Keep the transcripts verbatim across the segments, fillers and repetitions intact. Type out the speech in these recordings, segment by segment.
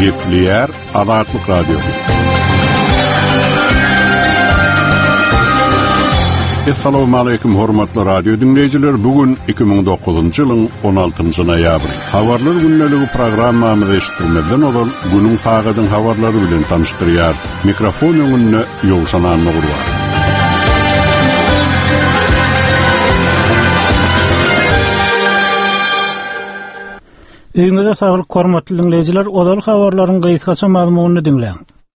Gepleyer Azatlyk Radiosu. Assalamu alaykum hormatly radio dinleyijiler. Bugün iki bin dokuzuncu ýylyň on altynjy noýabry. Habarlar günneligi programmamyzy eşitdirmeden olan günüň taýgadyň habarlary bilen tanıştyrýar. Mikrofon öňünde Ýowşan Annugur bar. Öňüňizde saglyk hormatly dinleyijiler, olar habarlaryň gaýtgaça mazmunyny dinleýän.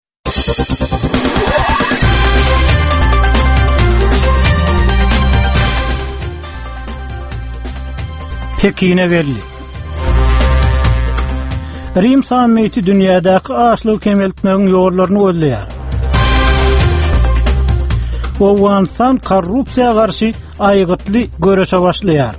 Pekin'e geldi. Rim sammiti dünýädäki açlygy kemeltmegiň ýollaryny gözleýär. Owgansan korrupsiýa garşy aýgytly göreşe başlaýar.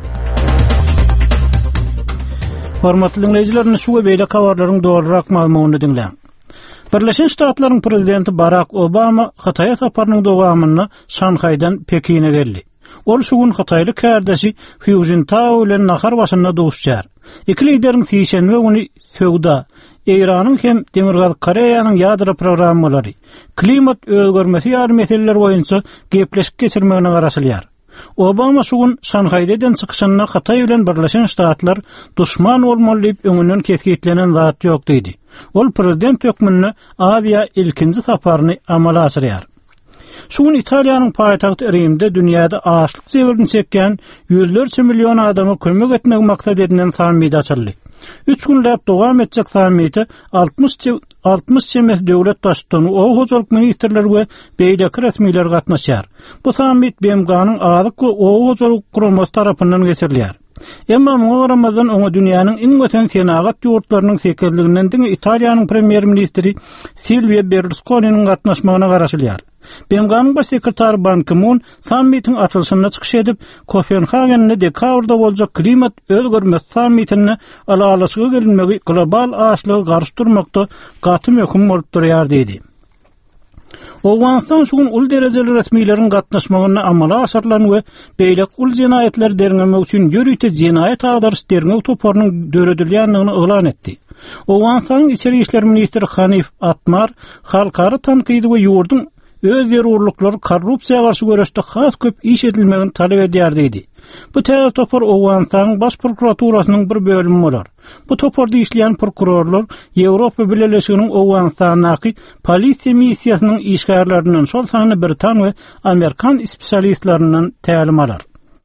Hormatly dinleyijiler, şu beýle habarlaryň dogrurak mazmunyny dinleýän. Birleşen Ştatlaryň prezidenti Barack Obama Hataýa saparynyň dowamyny Şanhaýdan Pekin'e geldi. Ol şugun Hataýly kärdesi Hu Jintao bilen nahar başynda duşýar. Iki lideriň fiýşenme güni söwda, Iranyň hem Demirgaz Koreýanyň ýadro programmalary, klimat özgermesi ýaly meseleler boýunça gepleşik geçirmegine garaşylýar. Obama şugun Şanhaýdan çykyşyna Hataý bilen Birleşen Ştatlar duşman bolmaly diýip öňünden kesgitlenen zat ýok diýdi. Ol prezident hökmüni Aziýa ilkinji saparyny amala aşyrýar. Şugun Italiýanyň paýtagty Rimde dünýäde açlyk sebebiň çekken ýüzlerçe million adamy kömek etmek maksat edilen sammit açyldy. Üç günläp dowam etjek sammiti altmış çemes döwlet başçylaryny, o hojalyk ministrleri we beýleki resmiler gatnaşýar. Bu sammit B M G'nyň azyk we o hojalyk guramasy tarapyndan geçirilýär. Emma muňa garamadan oňa dünýäniň iň göten senagat ýurtlarynyň sekerliginden diňe Italiýanyň premier ministri Silvio Berlusconi'niň gatnaşmagyna garaşylýar. B M G'nyň baş sekretary Ban Ki-moon sammitiň açylyşyna çykyş edip Kopenhagen'de dekabrda boljak klimat özgermesi sammitini alalaşyga gelinmegi global açlygy garşdyrmakda gaty möhüm bolup durýar diýdi. Owgansan şugun ul derejeli resmiýetiň gatnaşmagyna amala aşyrlan we beýlek ul jinaýetler dernemek üçin ýörüýte jinaýet agdarys dernek toparynyň döredilýändigini elan etdi. Owgansanyň içeri işler ministri Hanif Atmar halkary tankydy we ýurdun öz ýerurlyklary korrupsiýa garşy görüşde has köp iş edilmegini talep edýär diýdi. Bu täze topar Owgansan baş prokuraturasynyň bir bölümi bolar. Bu toparda işleýän prokurorlar Ýewropa Birleşiginiň Owgansanaky polisiýa missiýasynyň işgärlerinden şol sany Britan we Amerikan spesialistlerinden tälim alar.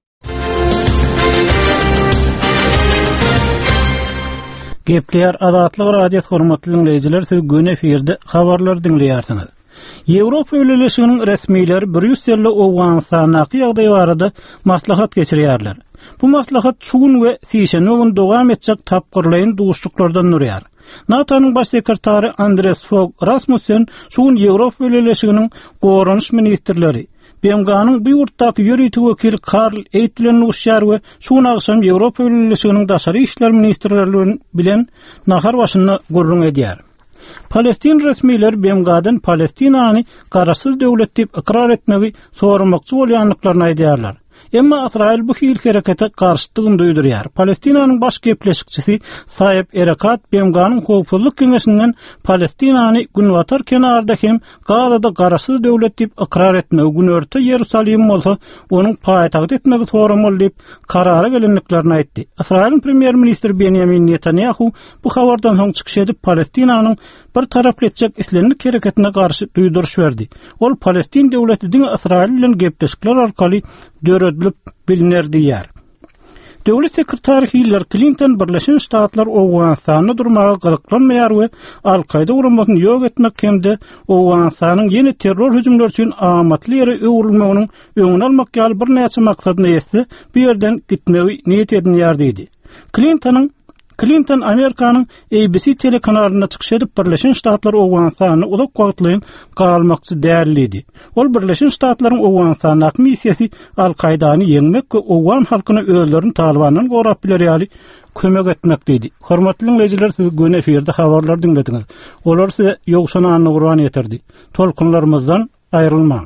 Gepleýär Azatlyk radio hormatly dinleyijiler, siz gün efirde habarlar dinleýärsiňiz. Ýewropa Birleşiginiň resmiýetleri Brüsselde Owgansanaky ýagdaý barada maslahat geçirýärler. Bu maslahat şugun we fiýşenme gün dowam etjek tapgyrlaýyn duşluklardan nurýar. NATO'nyň baş sekretary Andreas Fogh Rasmussen şugun Ýewropa Birleşiginiň goranyş ministrleri B M G'nyň bu ýurtdaky ýörüýti wekili Karl Eitlen uşýar we şugun agşam Ýewropa Birleşiginiň daşary işler ministrleri bilen nahar başynda gurrun edýär. Palestin resmiýetleri B M G'dan Palestinany garaşsyz döwlet diýip ikrar etmegi soramakçy bolýanlyklaryny aýdýarlar. Emma İsrail bu hil harekete karşıtlygyny duýdurýar. Palestinanyň baş gepleşikçisi Saýip Erekat B M G'nyň howpsuzlyk keňeşinden Palestinany günwatar kenarda hem Gazada garaşsyz döwlet diýip ikrar etmegi günörte Ýerusalim bolsa onuň paýtagty etmegi soramaly diýip karara gelenliklerini aýtdy. İsrail premier ministri Benjamin Netanyahu bu habardan soň çykyş edip Palestinanyň bir taraply etjek islenlik hareketine karşı duýduruş berdi. Ol Palestin döwleti diňe İsrail bilen gepleşikler arkaly döredilip bilinir diýär. Döwlet sekretary Hillary Clinton Birleşen Ştatlar Owgansany durmaga gyzyklanmaýar we Al-Qaida uramasyny ýok etmek hemde Owgansanyň ýeni terror hüjümleri üçin amatly ýere öwrülmeginiň öňüni almak ýaly bir näçe maksadyny ýetse, bu ýerden gitmegi niýet edinýär diýdi. Clinton'ın Clinton Amerikanyň A B C telekanalyna çykyş edip Birleşen Ştatlar Owgansany uzak wagtlaryň galmakçy därlidi. Ol Birleşen Ştatlaryň Owgansanaky missiýasy Al-Qaidany ýeňmek we Owgan halkyny özlerini Talibandan gorap bilerýäli kömek etmek diýdi. Hormatly dinleyijiler, siz gün efirde habarlar dinlediňiz. Olar size Ýowşan Annugur bar ýetirdi. Tolkunlarymyzdan aýrylmaň.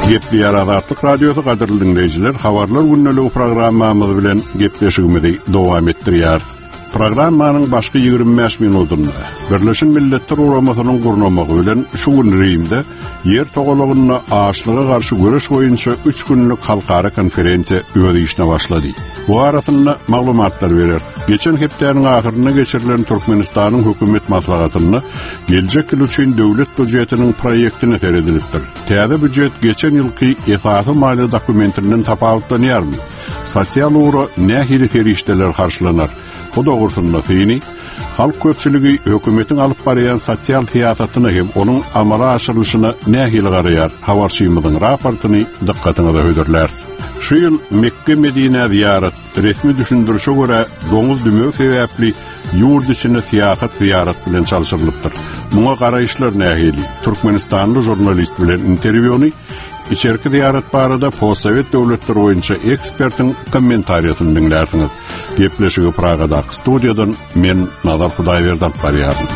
Gepli Azatlyk Radiosu gaderly dinleyijiler, habarlar günneligi programmamyz bilen gepleşigimizi dowam etdirýär. Programmanyň başga ýigirme beş minutunda Birleşen Milletler Uramasynyň gurulmagy bilen şu gün Rimde ýer togalagyna aşlyga garşy göreş boýunça üç günlük halkara konferensiýa öýdüşine başlady. Bu arasynda maglumatlar berer. Geçen hepdeniň ahyryna geçirilen Türkmenistanyň hökümet maslahatyny geljek ýyl üçin döwlet budjetiniň proýektini teredilipdir. Täze budjet geçen ýylky esasy mali dokumentiniň tapawutlanýarmy? Sosial ura nähili ferişdeler karşılanar? Bu doğrusunda fini, halk köpçülügi hökümetin alıp barayan sosial siyasatyny hem onun amala aşyrylışyna nähili garaýar? Habarçymyzyň raportyny dikkatiňize höýderler. Şu ýyl Mekke Medine ziyaret resmi düşündürüşe göre doňuz düme sebäpli ýurt içine siyasat ziyaret bilen çalşyrylypdyr. Muňa garaýyşlar nähili? Türkmenistanly jurnalist bilen interwýuny İçerki ziyaret barada postsovet döwletleri boýunça ekspertiň kommentariýasyny dinlersiňiz. Gepleşigi Pragada studiýadan men Nazar Hudaýberdi alyp barýarym.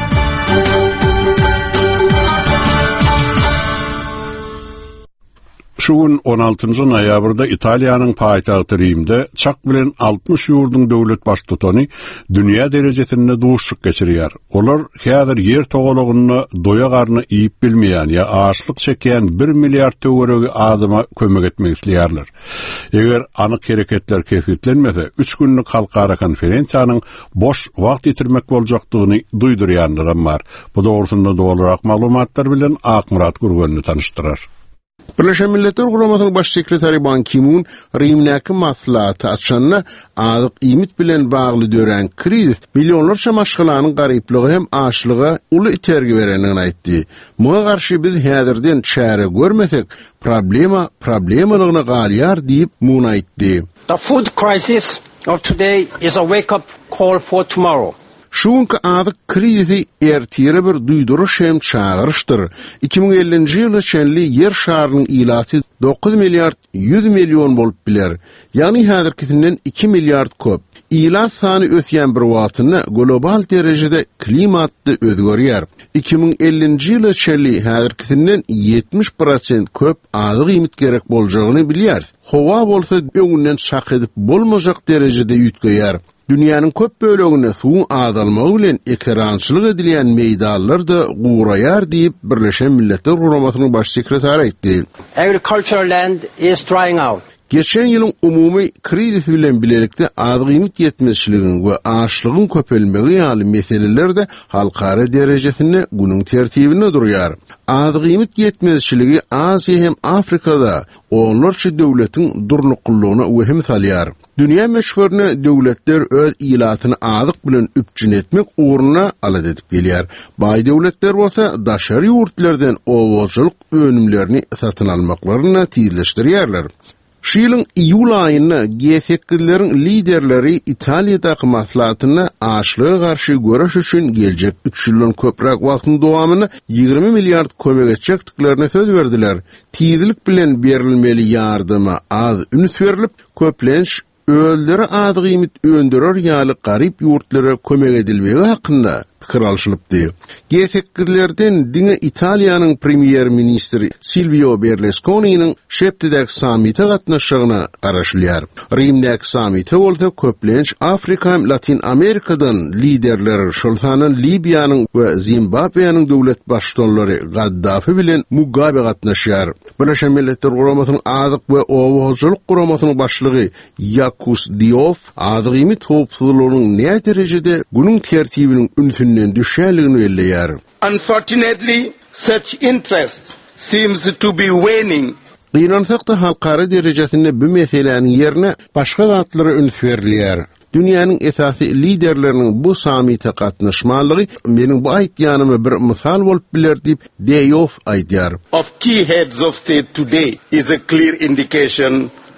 Şu gün on altıncı noýabrda Italiýanyň paýtagty Rimde çak bilen altmış ýurdun döwlet baş tutany dünýä derejesinde duşşuk geçirýär. Olar häzir ýer togalagyny doýa garny iýip bilmeýän ýa açlyk çekýän bir milliard töweregi adyma kömek etmek isleýärler. Eger anyk hereketler kesitlenmese üç günlük halkara konferensiýanyň boş wagt ýitirmek boljakdygyny duýdurýanlar bar. Bu dogrusynda dolarak maglumatlar bilen Akmurat Gurgönni tanıştyrar. Birleşen Milletler Gurulmasynyň baş sekretary Ban Ki-moon Rimdäki maslahaty açanna azyk iýmit bilen bagly dören kriz millionlarça maşgalanyň garyplygy hem açlyga uly itergi berenini aýtdy. Muňa garşy biz häzirden çäre görmesek problema problemalygyny galýar diýip Moon aýtdy. The food crisis of today is a wake-up call for tomorrow. Şuňky azyk krizi ertire bir duýduruş hem çağırışdyr. iki bin ellinji ýyly çenli ýer şarynyň ilaty dokuz milliard yüz milyon bolup biler. Ýani häzirkisinden iki milliard köp. İlat sany ösýän bir wagtyny global derejede klimatdy özgörýär. iki bin ellinji ýyly çenli häzirkisinden yetmiş prosent köp azyk iýmit gerek boljagyny bilýär. Howa bolsa öňünden şak edip bolmajak derejede ýitgeýär. Dünýäniň köp bölegine suwun azalmagy bilen ekrançylyk edilýän meýdanlar da guraýar diýip Birleşen Milletler Gurulmasynyň baş sekretary aýtdy. Agricultural land is drying out. Geçen ýylyň umumy kriz bilen bilelikde azyk iýmit ýetmezçiligiň we açlygyň köpelmegi ýaly meseleler de halkara derejesinde günüň tertibinde durýar. Azyk iýmit ýetmezçiligi Aziýa hem Afrikada onlarça döwletiň durnuqlygyna wehim salýar. Dünýä meşhurny döwletler öz ilatyny azyk bilen üpjün etmek uğruna alad edip gelýär. Baý döwletler bolsa daşary ýurtlardan owalçylyk önümlerini satyn almaklaryny tizleşdirýärler. Şu ýylyň iýul aýynda G sekizleriň liderleri Italiýadaky maslahatyny açlyga garşy göreş üçin geljek üç ýyldan köprek wagtyň dowamyny ýygrimi milliard kömek etjekdilerini söz berdiler. Tizlik bilen berilmeli ýardyma az üns berilip köplenç öldüri azyk iýmit öndürer ýaly garyp ýurtlara kömek edilmegi hakynda pikir alşylypdy. G sekizlerden diňe Italiýanyň premier ministri Silvio Berlusconi'niň şepdedäki samita gatnaşygyna garaşylýar. Rimdäki samita bolsa köplenç Afrika hem Latin Amerikadan liderler şolsanyň Libyanyň we Zimbabwe'niň döwlet başçylary Gaddafi bilen Mugabe gatnaşýar. Birleşen Milletler Gurulmasynyň azyk we owalçylyk gurulmasynyň başlygy Yakus Diop azyk iýmit howpsuzlygynyň näme derejede günüň tertibiniň ünsünden düşýärligini belleýär. Unfortunately, such interest seems to be waning. Gynansakda halkara derejesinde bu meselelerin yerine başga zatlary üns berilýär. Dünýäniň esasy liderleriniň bu samita gatnaşmalygy meniň bu aýtýanymy bir mysal bolup biler diýip Diop aýdýar. Of key heads of state today is a clear indication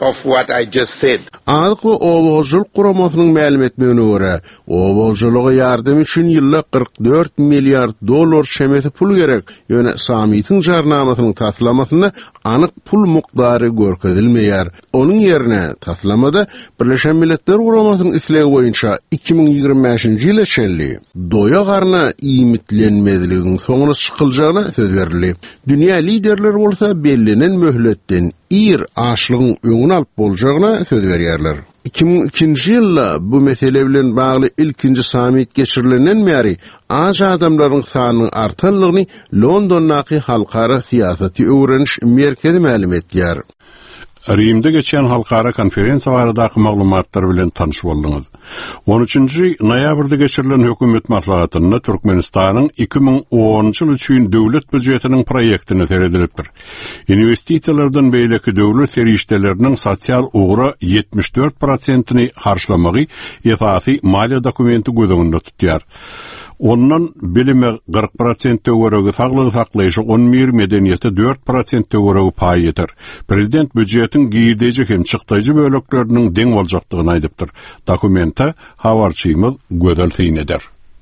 of what I just said. Adyk we obolculuk guramasynyň ma'lum etmegine görä, obolculuga ýardam üçin ýylda kırk dört milliard dollar şemeti pul gerek. Ýöne samytyň jarnamasynyň taslamasyna anyk pul mukdary görkezilmeýär. Onuň ýerine taslamada Birleşen Milletler Guramasynyň islegi boýunça iki bin ýygrimi beşinji ýyla şelli doýa garna iýmitlenmezligiň soňuna çykyljagyna söz berildi. Dünýä liderleri bolsa bellenen möhletden ir aşlygyň öňüne alyp boljagyna söz berýärler. iki bin ikinji ýylda bu mesele bilen bagly ilkinji samit geçirilenden bäri az adamlaryň sanyny artanlygyny Londondaky halkara siýasaty öwreniş merkezi ma'lum etdiler. Rim'de geçen halkara konferensiya baradaky maglumatlar bilen tanyş boldyňyz. on üçinji noýabrda geçirilen hökümet maslahatyna Türkmenistanyň iki bin onunçy ýyl üçin döwlet büdjetiniň proýektini seredilipdir. Investisiýalardan beýleki döwlet serişdeleriniň sosial ugra yetmiş dört prosentini harçlamagy esasy maliýa dokumenti gözüňde tutýar. Ondan bilime kırk prosent töweregi saglygy saklaýyşy on bir medeniýete dört prosent töweregi paý ýeter. Prezident büdjetin giýirdeji hem çykdyjy bölekleriniň deň boljakdygyny aýdypdyr. Dokumentda habarçymyz Gödel Syň eder.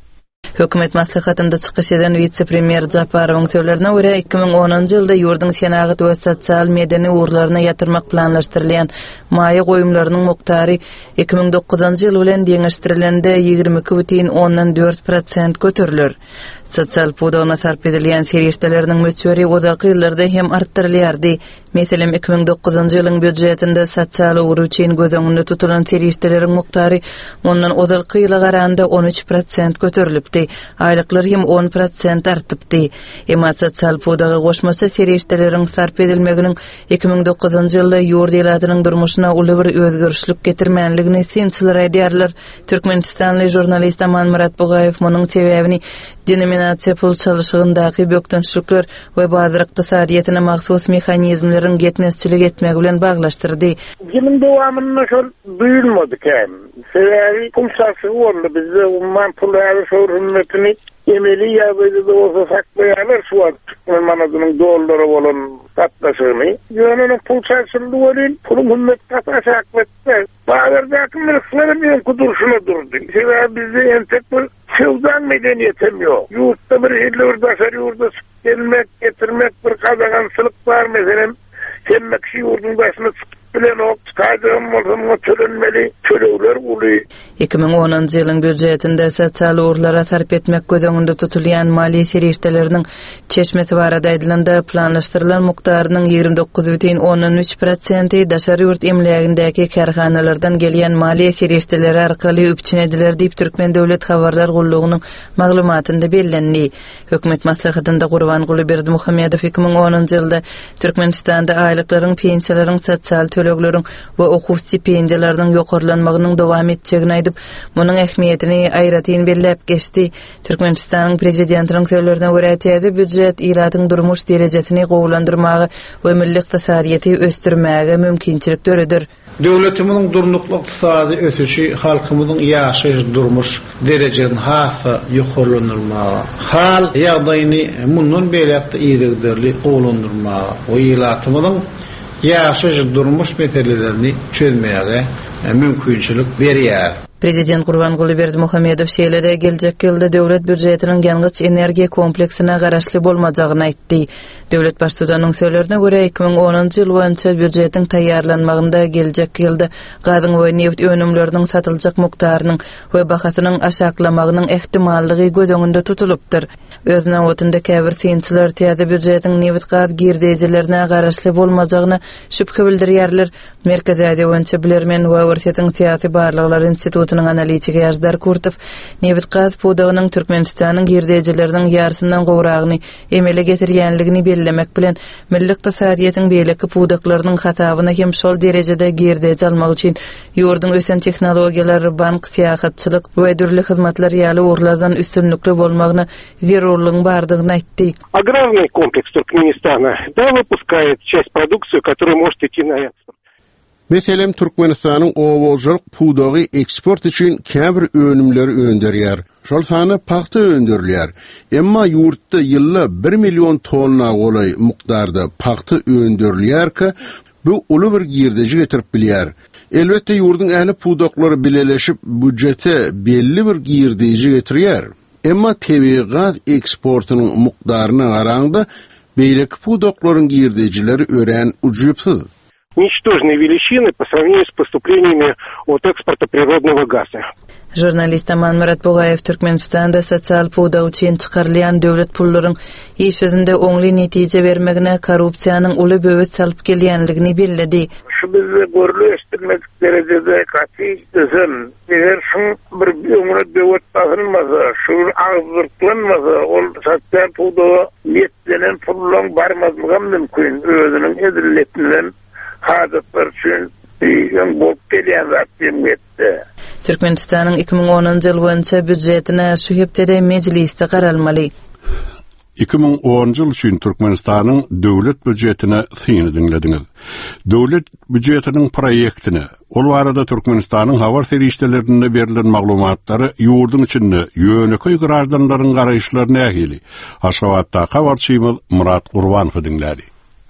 Hökümet maslahatynda çykyş eden vice-premier Japarowyň söýlerine görä iki bin onunçy ýylda ýurdun senagat we sosial medeni urlaryna ýatyrmak planlaşdyrylýan maýa goýumlarynyň muktary iki bin dokuzunçy ýyl bilen deňeşdirilende ýygrimi iki бүтүн ondan dört prosent götürilir. Sosial pudagyna sarp edilýän serişdeleriniň möçberi uzak ýyllarda hem artdyrylýardy. Meselem iki bin dokuzunçy ýylyň büdjetinde sosial ugry üçin gözüňde tutulan serişdeleriň muktary ondan uzak ýyla garanda on üç prosent göterilipdi. Aýlyklar hem on prosent artypdy. Emma sosial pudagy goşmasy serişdeleriň sarp edilmeginiň iki bin dokuzunçy ýylda ýurt ýylatynyň durmuşyna uly bir özgörüşlik getirmänligini sinçiler edýärler. Türkmenistanly jurnalist Aman Murat Bugayew munyň sebäbini denominasiýa pul çalyşygyndaky bökdünçlükler we bazar ykdysadyýatyna mahsus mexanizmlaryň getmezçilik etmegi bilen baglaşdyrdy. Kimin dowamyny şol duýulmadyk. Sebäbi pul çalyşygy boldy. Bizde umman pul şol hümmetini emeli ýa-da bolsa saklaýarlar şu wagt. Manadynyň dollary bolan tatlaşygyny. Ýöne pul çalyşygy bolýan, pul hümmet tatlaşak etdi. Bazardaky mülkleri bilen kudurşyna durdy. Sebäbi bizde entek bir Sıldan medeniyetim yok. Yurtta bir hilli urdaşar yurda gelmek, getirmek bir kazagansılık var mesela. Gelmek şey yurdun başına çıkıp bilen o çıkardığım olsam çölünmeli, çölüler uluyor. iki bin onunçy ýylyň büdjetinde sosial urlara sarp etmek gözüňde tutulýan maliýe serişdeleriniň çeşmeti barada aýdylanda planlaşdyrylan mukdarynyň ýygrimi dokuz бүтүn ondan üç prosenti daşary ýurt emlegindäki karhanalardan gelýän maliýe serişdeleri arkaly üpçünediler diýip Türkmen Döwlet Habarlar Gullugynyň maglumatynda bellenli. Hökümet maslahatynda Gurbanguly Berdimuhammedow iki bin onunçy ýylda Türkmenistanda aýlyklaryň, pensiýalaryň, sosial tölekleriň we okuw stipendiýalarynyň ýokarlanmagynyň dowam etjegini aýdyp, munyň ähmiýetini aýratyn belläp geçdi. Türkmenistanyň prezidentiniň söýlerine görä täze büdjet ýylatyň durmuş derejesini gowlandyrmagy we milli ykdysadyýaty ösdürmäge mümkinçilik döredir. Döwletimiň durnukly ykdysady ösüşi halkymyzyň ýaşaýyş durmuş derejesini hasy ýokarlandyrmagy, hal ýagdaýyny mundan beýlekde ýygyderli gowlandyrmagy, o ýylatymyň ýaşaýyş durmuş meselelerini çözmäge mümkinçilik berýär. Prezident Gurbanguly Berdimuhammedow şeýlede geljek ýylda döwlet büdjetiniň ýalňyç energiýa kompleksine garaşly bolmajagyny aýtdy. Döwlet başçysynyň söýlerine görä iki bin onunçy ýyl boýunça büdjetiň taýýarlanmagynda geljek ýylda gazyň we neft önümleriniň satyljak mukdarynyň we bahasynyň aşaklamagynyň ehtimallygy gözüňde tutulupdyr. Özüne otunda käbir synçylar täze büdjetiň neft gaz girdejilerine garaşly bolmajagyny şüphe bildirýärler. Merkezi Aziýa boýunça bilermen we Universitetiň siýasy barlyklar institutynyň analitigi Ýazdar Kurtow neft gaz pudagynyň Türkmenistanyň girdejileriniň ýarysyndan gowragyny emele getirýänligini bellemek bilen milli ykdysadyýatyň beýleki pudaklarynyň hasabyna hem şol derejede girdeji almak üçin ýurdun ösen tehnologiýalary, bank, syýahatçylyk we dürli hyzmatlar ýaly urlardan üstünlükli bolmagyny zerurlygyň bardygyny aýtdy. Аграрный комплекс Туркменистана да выпускает часть продукции, которая может идти на экспорт. Meselem Türkmenistanyň obolculuk pudagy eksport üçin käbir önümleri önderýär. Şol sany paxta önderilýär. Emma ýurtda ýylda bir million tonna golay mukdarda paxta önderilýär ki, Bu ulu bir girdeci getirip bilýär. Elbette yurdun ähli pudoklary bileleşip budjete belli bir girdeci getirýär. Emma tebigat eksportunyň mukdaryna garaňda beýleki pudoklaryň girdecileri ören ujupsyz. Ничтожные величины по сравнению с поступлениями от экспорта природного газа. Jurnalist Aman Murat Bogayev Türkmenistanda sosial puda üçin çykarylýan döwlet pullaryň iş özünde oňly netije bermegine korrupsiýanyň uly böwet salyp gelýänligini belledi. Şu bizi görleşdirmek derecede kaçy özün. Eger şu bir öňüne döwlet bagyrmasa, şu agzyrklanmasa, ol sosial puda yetlenen pullaryň barmazlygy mümkin. Özüniň edilletiniň hadatlar üçin ýa bolup gelýän zat demekde. Türkmenistanyň iki ming onunçy ýyl boýunça büdjetine şu hepde meclisde garalmaly. iki ming onunçy ýyl üçin Türkmenistanyň döwlet büdjetine syny dinlediňiz. Döwlet büdjetiniň proýektini, ol barada Türkmenistanyň habar serişdelerinde berilen maglumatlary ýurdun içinde ýöneköy garaşdanlaryň garaýşlaryna ähili. Aşgabatda habarçymyz Murat Gurbanow dinlädi.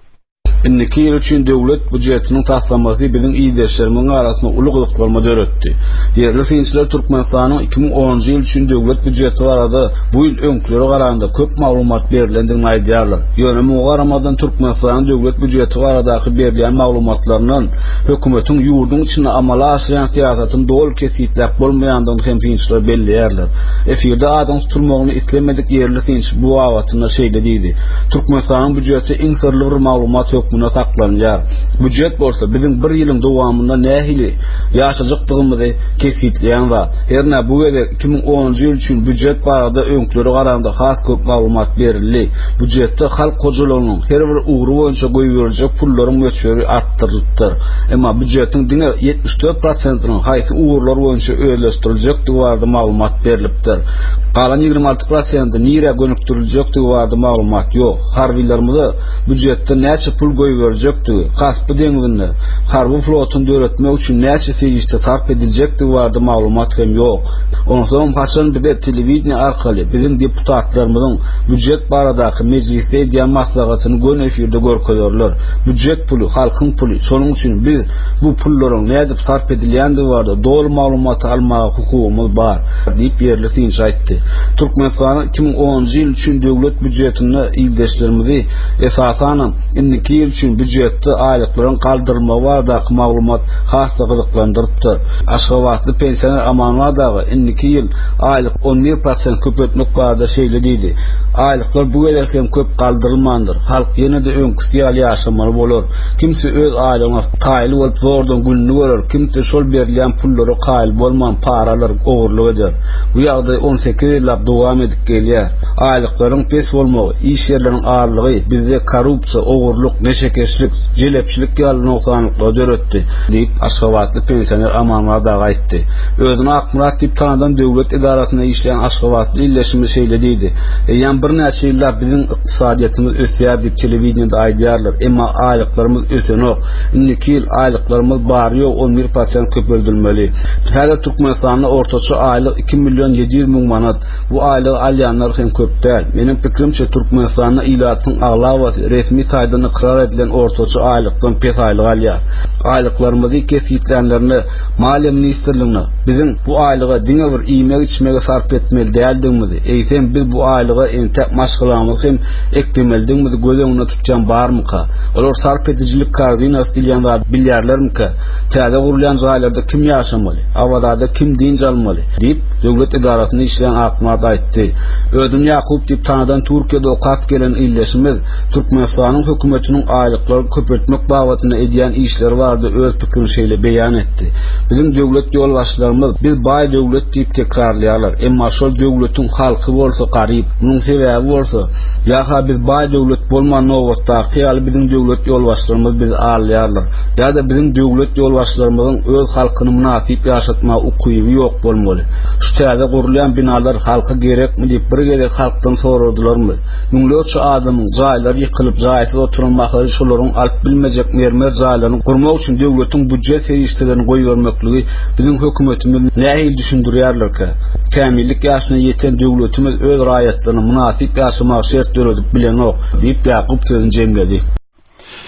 İndiki ýyl üçin döwlet budjetiniň taslamasy biziň ýerleşdirmemiň arasynda uly gyzyklarma döretdi. Ýerli synçylar Türkmenistanyň iki ming onunçy ýyl üçin döwlet budjeti barada bu ýyl öňkleri garaganda köp maglumat berilendigini aýdýarlar. Ýöne bu garamadan Türkmenistanyň döwlet budjeti baradaky berilen maglumatlarynyň hökümetiň ýurdun içinde amala aşyran siýasatyny dol kesitläp bolmaýandygyny hem synçylar belliýärler. Efirde adam tutulmagyny islemedik ýerli synçy bu awatyna şeýle diýdi. Türkmenistanyň budjeti iň sirli bir maglumat buna saklanýar. Budjet bolsa biziň bir ýylyň dowamynda nähili ýaşajakdygymyzy kesitleýän we herne bu wede iki ming onunçy ýyl üçin budjet barada öňkleri garaganda has köp maglumat berildi. Budjetde halk gojalygynyň her bir ugry boýunça goýuljak pullaryň möçberi artdyrylypdyr. Emma budjetiň diňe ýetmiş dört prosentynyň haýsy ugurlar boýunça öýleşdiriljekdi barada maglumat berilipdir. Galan ýygrimi alty prosenty nire gönükdiriljekdi barada maglumat ýok. Harbiýlerimize budjetde näçe pul goýberjekdi, Kaspy deňizinde harby flotyny döretmek üçin näçe sejişde sarf ediljekdi barada maglumat hem ýok. Onsoň haçan bir de telewiziýa arkaly biziň deputatlarymyzyň budjet baradaky meclisde edýän maslahatyny gön efirde görkezýärler. Budjet pulu halkyň puly. Şonuň üçin biz bu pullaryň näde sarf edilýändigi barada dogry maglumat almaga hukugymyz bar diýip ýerli synçy aýtdy. Türkmenistanyň iki ming onunçy ýyl üçin döwlet budjetini ýyldaşlarymyzy esasan indiki ýyl üçin budjetde aýlyklaryň kaldyrylmagy baradaky maglumat hassa gyzyklandyrypdyr. Aşgabatly pensioner Amanwadagy indiki ýyl aýlyk on bir prosent köpetmek barada şeýle diýdi. Aýlyklar bu weder hem köp kaldyrylmandyr. Halk ýene-de öňküsýal ýaşamaly bolar. Kimse öz aýlygyna taýly bolup zordan günni görür. Kimse şol berilýän pullary gaýyl bolman paralar ogurlyk eder. Bu ýagdaý on sekiz ýyllap dowam edip gelýär. Aýlyklaryň pes bolmagy, iş ýerleriniň ağırlygy bizde korrupsiýa, ogurlyk, neşekeşlik, jelepçilik ýaly noksanlyklar döretdi diýip Aşgabatly pensioner Amanwadagy aýtdy. Özüni Akmurat diýip tanadan döwlet idarasyna işleýän Aşgabatly illeşimi şeýle diýdi. Eýen bir näçe ýyllar biziň ykdysadyýetimiz ösýär diýip telewiziýada aýdýarlar. Emma aýlyklarymyz ösenok. Indiki ýyl aýlyklarymyz bary ýok on bir prosent köpürdülmeli. Häzir Türkmenistanyň ortaça aýlyk iki milyon ýedi ýüz miň manat. Bu aýlyk alýanlar hem köp däl. Menim pikirimçe Türkmenistanyň ilatyň aglawaty resmi taýdany kırar edilen ortaça aýlykdan pes aýlyk alýar. Aýlyklarymyzy kesitlenlerini Maliýe Ministrligine biziň bu aýlyga diňe bir iýmek içmege sarf etmeli däldigimizi, eýsem biz bu aýlyga entek maşgylamyz hem eklemeldigimizi göz öňüne tutjan barmyka? Olar sarf edijilik korzinasy diýen zat bilýärlermi-ki? Täze gurulýan jaýlarda kim ýaşamaly? Awada kim diňje almaly? diýip döwlet idarasyny işleýän Akmurat aýtdy. Ödüm Ýakup diýip tanadan Türkiýede okap gelen illeşimiz Türkmenistanyň hökümetiniň aýlyklary köpeltmek babatyna edýän işleri bardy öz pikirini şeýle beýan etdi. Biziň döwlet ýolbaşçylarymyz biz baý döwlet diýip tekrarlaýarlar. Emma şol döwletiň halky bolsa garyp, munyň sebäbi bolsa, ýa-ha biz baý döwlet bolman nowatda ýaly biziň döwlet ýolbaşçylarymyz bizi ağlaýarlar. Ýa-da biziň döwlet ýolbaşçylarymyzyň öz halkyny münasip ýaşatma ukyby ýok bolmaly. Şu täze gurulýan binalar halka gerekmi diýip bir gede halkdan soradylarmy? Müňlerçe adamyň jaýlary ýykylyp jaýsy oturmagy şolaryň alyp bilmejek mermer jaýlaryny gurmak üçin döwletiň budjet serişdelerini goýbermekligi biziň hökümetimiz nähili düşündirýärler-ki? Kämillik ýaşyna ýeten döwletimiz öz raýatlaryny münasip ýaşamagy şert döredip bilenok diýip Ýakup sözüni jemledi.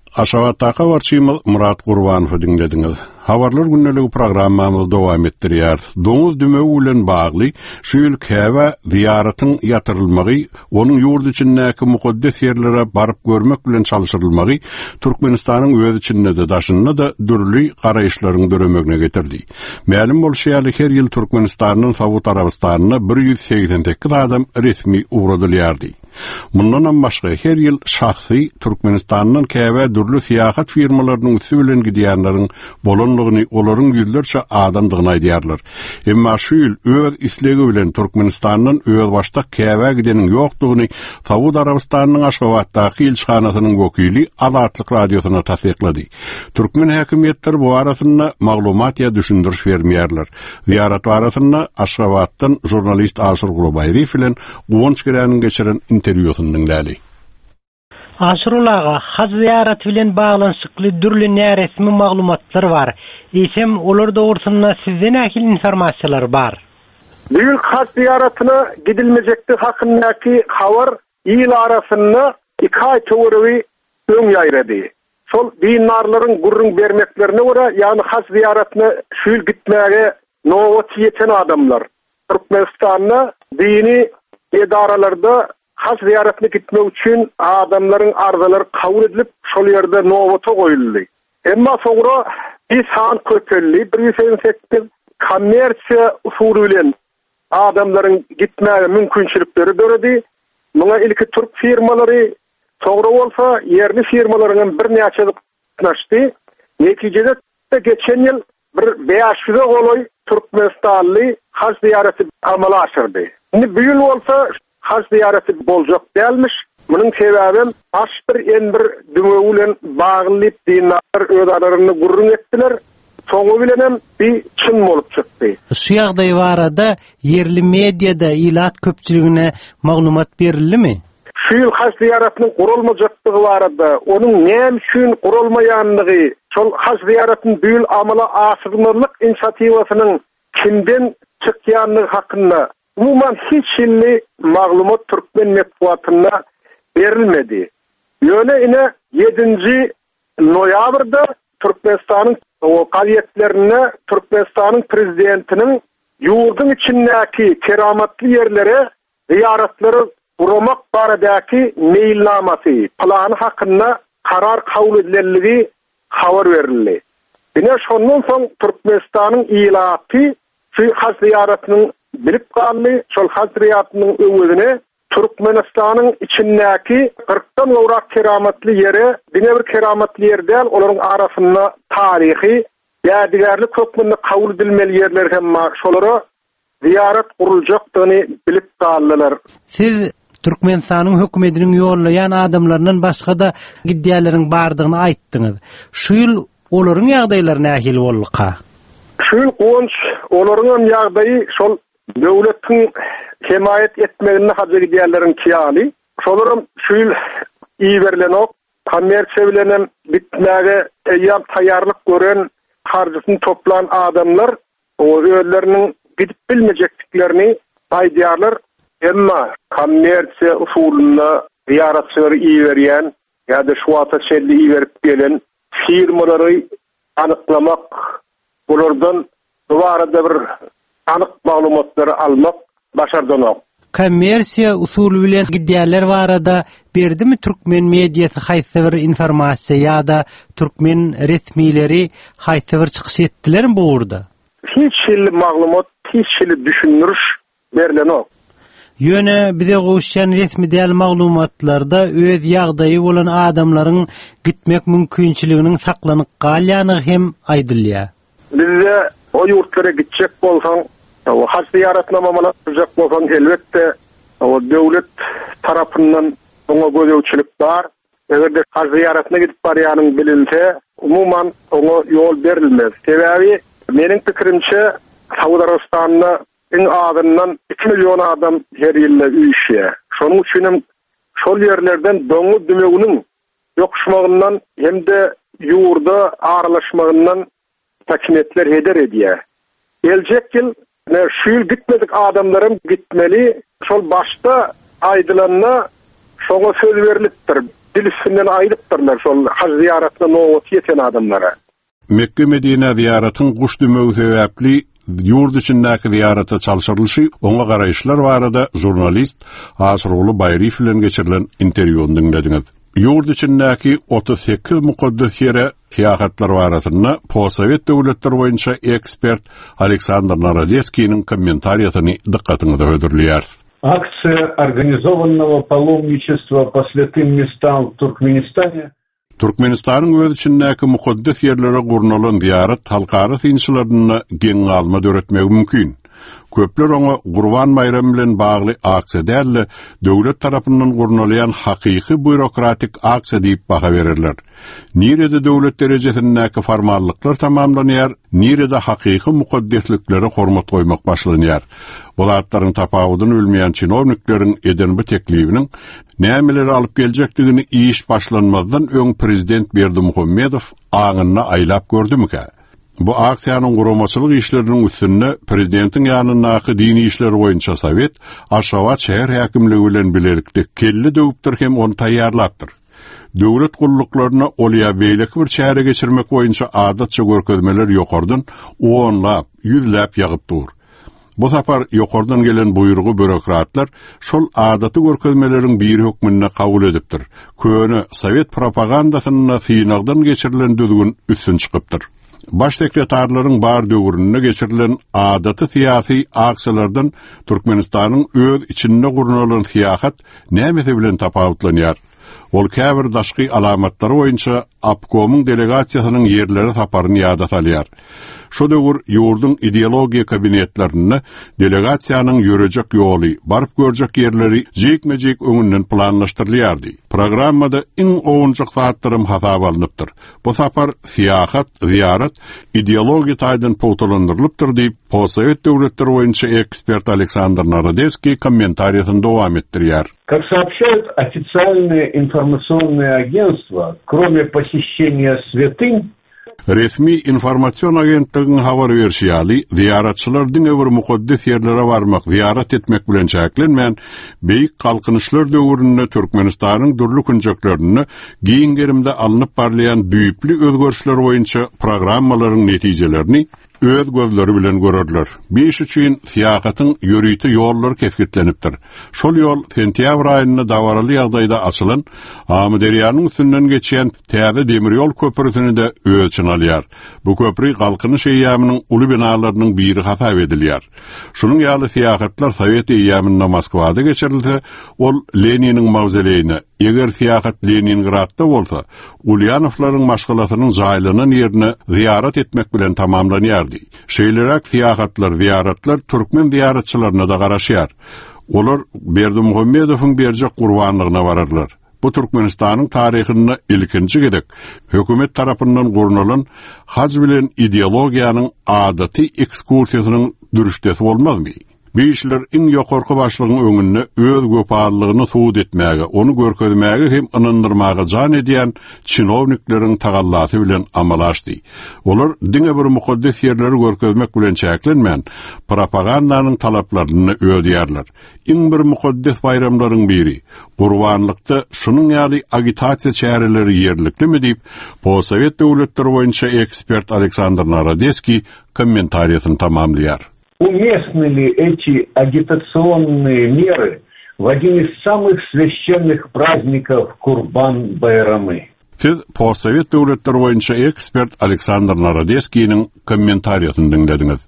Aşavatda habarçymyz Murat Gurbanowy dinlediňiz. Habarlar günneligi programmamyzy dowam etdirýär. Doňuz dümegi bilen bagly şu ýyl käbä ziýaratyň ýatyrylmagy, onuň ýurt içindäki mukaddes ýerlere baryp görmek bilen çalyşyrylmagy Türkmenistanyň öz içinde de daşynyna da dürli garaýşlaryň döremegine getirdi. Ma'lum bolşýaly her ýyl Türkmenistanyň Sowet Arabistanyna bir ýüz seksen sekiz adam resmi uğradylýardy. Mundan başga her ýyl şahsy Türkmenistanyň käbä dürli siýahat firmalarynyň süýlen gidýänleriň bolanlygyny olaryň ýüzlerçe adamdygyny aýdýarlar. Emma şu ýyl öz islegi bilen Türkmenistanyň öz başda käbä gideniň ýokdugyny Sowet Arabistanyň Aşgabatdaky ilçhanasynyň wekili Azatlyk radiosyna tasdiklady. Türkmen häkimetleri bu arasynda maglumat ýa düşündiriş bermeýärler. Ziyarat barasynda Aşgabatdan jurnalist Aşyr Gurbaýew bilen Gowunç Geräniň geçiren interwýusyny dinlädi. Aşyrulaga haz ziyarat bilen baglanşykly dürli näresmi maglumatlar bar. Eýsem olar dogrusyna sizden nähil informasiýalar bar? Büyül haz ziyaratyna gidilmejekdi hakyndaky habar ýyl arasynda iki ay töwerebi öň ýaýrady. Şol dinarlaryň gurrun bermeklerine görä, ýani haz ziyaratyna şuýl gitmäge nowat ýeten adamlar Türkmenistanyň dini edaralarda haz ziyaretine gitmek için adamların arzuları kabul edilip şol yerde nowata goýuldy. Emma soňra bir san köpelli, bir yüz seksen sekiz kommersiýa usuly bilen adamların gitmäge mümkinçilikleri döredi. Muňa ilki Türk firmalary, soňra bolsa yerli firmalaryň bir näçe naşdy. Netijede geçen ýyl bir beş yüze goloy Türkmenistanly haz ziyareti amala aşyrdy. Indi bu ýyl bolsa haz ziyareti boljak dälmiş. Munyň sebäbi aş bir en bir düňe bilen baglyp dinler öz aralarynda gurrun etdiler. Soňu bilen hem bir çyn bolup çykdy. Şu ýagdaý barada yerli mediada ilat köpçüligine maglumat berildi. Şu ýyl haz ziyaretiniň gurulmajakdygy barada, onuň näme üçin gurulmaýanlygy, şol haz ziyaretiniň büýül amala aşyrmalyk inisiatiwasynyň kimden çykýanlygy hakynda umuman hiç illi maglumat Türkmen metbuatynda berilmedi. Ýöne ine yedinji noýabrda Türkmenistanyň o gazetlerine Türkmenistanyň prezidentiniň ýurdun içindäki keramatly ýerlere ziyaretlary uramak baradaky meýilnamasy plany hakynda karar kabul edilýändigi habar berildi. Ine şondan soň Türkmenistanyň ilaty şu haz ziyaretiniň bilip galmy, şol haz ziyaretynyň öwrüne Türkmenistanyň içindäki kırkdan gowrak keramatly ýere, dine bir keramatly ýerdäl, olaryň arasynda taryhy, ýadigarlyk hökmünde kabul edilmeli ýerler hem şolara ziyaret guruljakdygyny bilip galdylar. Siz Türkmenistanyň hökümetiniň ýollaýan adamlarynyň başga da gidýärleriň bardygyny aýtdyňyz. Şu ýyl olaryň ýagdaýlary nähil bolka? Şu ýyl gowunç olaryň ýagdaýy şol döwletiň himayet etmegini haja gidýärleriň kiýaly. Şolaryň şu ýyl iyi berilen ok, kommersiýa bilen bitmäge eýýam taýýarlyk gören, harjysyny toplan adamlar o özleriniň gidip bilmejekliklerini aýdýarlar. Emma kommersiýa usuluna ziyaretçileri iyi berýän, ýa-da şu wagtda şeýle iyi berip gelen firmalary anyklamak, bulardan bu arada bir anyk maglumatlary almak başardynak. Kommersiýa usuly bilen gidýärler barada berdimi Türkmen mediýasy haýsy bir informasiýa ýa-da Türkmen resmileri haýsy bir çykyş etdilermi bu urda? Hiç şeýle maglumat, hiç şeýle düşündiriş berilenok. Ýöne bize goşan resmi däl maglumatlarda öz ýagdaýy bolan adamlaryň gitmek mümkinçiliginiň saklanyp galýany hem aýdylýar. Bizde o ýurtlara gitjek bolsaň, o haz ziyaretnamalaryna gitjek bolsaň elbetde o döwlet tarapyndan oňa gözegçilik bar. Egerde haz ziyaretine gidip barýanyň bilinse, umuman oňa ýol berilmez. Sebäbi meniň pikirimçe Sowet Arabistanyna en adından iki milyon adam her ýyl üýşýär. Şonuň üçin hem şol ýerlerden doňu dümeginiň ýokuşmagyndan hemde ýurda aralaşmagyndan takimetler heder edýär. Geljek ýyl şu ýyl gitmedik adamlarym gitmeli. Şol başda aýdylanna şoňa söz berilipdir. dilisinden aýdypdyrlar şol haj ziyaretine nowat ýeten adamlara. Mekke Medine ziyaretin guş dümög sebäpli yurt içindäki ziyarata çalşyrlyşy oňa garaýşlar barada jurnalist Asrul Bayrief bilen geçirilen interwýuny dinlediňiz. Yurt içindäki otuz sekiz mukaddes ýere tiýahatlar barasynda Posowet döwletleri boýunça ekspert Aleksandr Narodeskiň kommentariýatyny dikkatiňize ödürlýär. Акция организованного паломничества по святым местам в Туркменистане. Türkmenistan'ın öz içindäki mukaddes yerlere gurnalan ziyaret halkara synçylaryny geň alma döretmek mümkin. Köpler oňa Gurban bayramy bilen bagly aksiýa däl, döwlet tarapyndan gurnalayan hakyky bürokratik aksiýa diýip baha bererler. Nirede döwlet derejesindäki formallikler tamamlanýar, nirede hakyky mukaddeslikleri hormat goýmak başlanýar. Bulatlaryň tapawudyny bilmeýän çinownikleriň eden bu teklibiniň nämeleri alyp geljekdigini iş başlanmazdan öň prezident Berdimuhammedow aňyna aýlap gördümkä? Bu aksiýanyň guramaçylyk işleriniň üstünde prezidentin ýanyndaky dini işler boýunça Sowet, Aşgabat şäher häkimligi bilen bilelikde kelli döwüpdir hem onu taýýarlapdyr. Döwlet gullyklaryna olýa beýleki bir şähere geçirmek boýunça adatça görkezmeler ýokardan onlap, ýüzläp ýagyp dur. Bu sapar ýokardan gelen buýrugy bürokratlar şol adaty görkezmeleriň bir hökmünde kabul edipdir. Köne Sowet propagandasyna synagdan geçirilen düzgün üstün çykypdyr. Baş sekretarlaryň bar döwründe geçirilen adaty syýasy aksiýalardan Türkmenistanyň öz içinde gurnalan syýasat näme bilen tapawutlanýar? Ol käbir daşky alamatlary boýunça Apkomyň delegasiýasynyň ýerleri saparyny ýada salýar. Şo döwür ýurduň ideologiýa kabinetlerini delegasiýanyň ýörejek ýoly, barıp görjek ýerleri jekmejek öňünden planlaşdyrylýardy. Programmada iň owunjak saatlarym hasaba alınıpdyr. Bu sapar syýasat, ziyaret ideologiýa taýdan powtalandyrylypdyr diýip Posowet döwletleri boýunça ekspert Aleksandr Narodeski kommentariýasyny dowam etdirýär. Как сообщают официальные информационные агентства, кроме посещения святынь, resmi informasyon agentligiň habar berýärli, ziyaratçylar diňe bir mukaddes ýerlere barmak, ziyaret etmek bilen çäklenmän beýik kalkynışlar döwründe Türkmenistanyň durly künjeklerini giň gerimde alınıp barlayan düýpli özgörüşler boýunça programmalaryň netijelerini öz gözleri bilen görerler. Beş üçin siýasatyň ýörüýti ýollary keskitlenipdir. Şol ýol sentýabr aýynda dawaraly ýagdaýda açylan Amuderyanyň üstünden geçýän täze demir ýol köprüsini de ölçün alýar. Bu köprü galkynyş eýamynyň uly binalarynyň biri hasap edilýär. Şunuň ýaly siýasatlar Sowet eýamynda Moskwada geçirildi. Ol Leniniň mawzoleyine, eger siýasat Leningradda bolsa, Ulyanowlaryň maşgalatynyň jaýlanan ýerine ziyaret etmek bilen tamamlanýar. Şeýlerak siýasatlar, ziyaretler Türkmen ziyaretçilerine da garaşýar. Olar Berdimuhammedowyň berjek gurbanlygyna bararlar. Bu Türkmenistanyň taryhyna ilkinji gedek. Hökümet tarapyndan gurnalan haj bilen ideologiýanyň adaty ekskursiýasynyň dürüşdesi bolmazmy? Beýişler iň ýokarky başlygyň öňünde öz göpallygyny suwd etmäge, onu görkezmäge hem ynandyrmaga jan edýän çinownikleriň tagallasy bilen amalaşdy. Olar diňe bir mukaddes ýerleri görkezmek bilen çäklenmän, propagandanyň talaplaryny ödýärler. Iň bir mukaddes bayramlaryň biri, Gurbanlykda şunuň ýaly agitasiýa çäreleri ýerliklimi diýip, Posowet döwletleri boýunça ekspert Aleksandr Narodeski kommentariýasyny tamamlaýar. Уместны ли эти агитационные меры в один из самых священных праздников Курбан-байрамы? Siz Posowet döwletleri boýunça ekspert Aleksandr Narodeskiň kommentariýasyny dinlediňiz.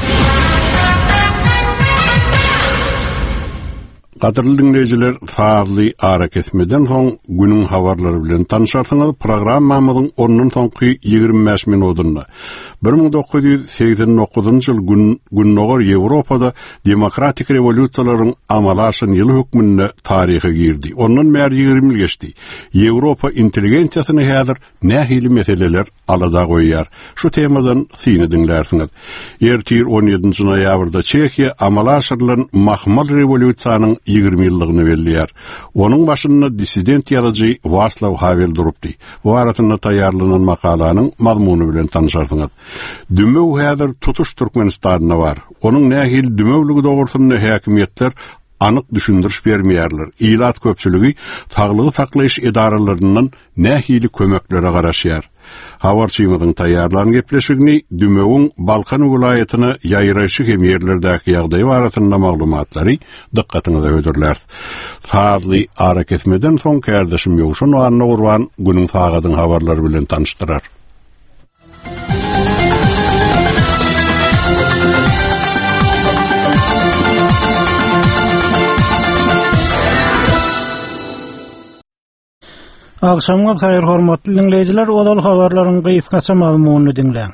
Gaderly dinleyijiler, fazly ara kesmeden soň günüň habarlary bilen tanışarsyňyz. Programmamyzyň ondan soňky ýigirme beş minutynda bir ming dokuz ýüz seksen dokuzynjy ýyl gün günnäger Ýewropada demokratik rewolýusiýalaryň amalaşyn ýyly hökmünde taryhy girdi. Ondan bäri ýigirme ýyl geçdi. Ýewropa intelligensiýasyny häzir nähili meseleler alada goýýar. Şu temadan syny dinlärsiňiz. Ertir on ýedinji noýabrda Çekiýa amalaşylan mahmal rewolýusiýanyň ýigirme ýyllygyny belliýär. Onuň başynda dissident ýazyjy Václav Havel durupdy. Bu aratynda taýýarlanan makalanyň mazmuny bilen tanışarsyňyz. Dümöw häzir tutuş Türkmenistanyna bar. Onuň nähil dümöwligi dogrusyny häkimetler anyk düşündiriş bermeýärler. Ilat köpçüligi taglygy saklaýyş edaralarynyň nähili kömeklere garaşýar. Habarçymyzyň taýýarlanan gepleşigini Dümöwüň Balkan welaýatyny ýaýraýşy hem ýerlerdäki ýagdaý barasynda maglumatlary dikkatyňize ödürler. Faadly ara kesmeden soň kärdeşim Ýogşan Wany Urban günüň sagadyň habarlary bilen tanışdyrar. Akşamga hayır hormatly dinleyijiler, olal habarlaryň gysgaça mazmunyny dinleň.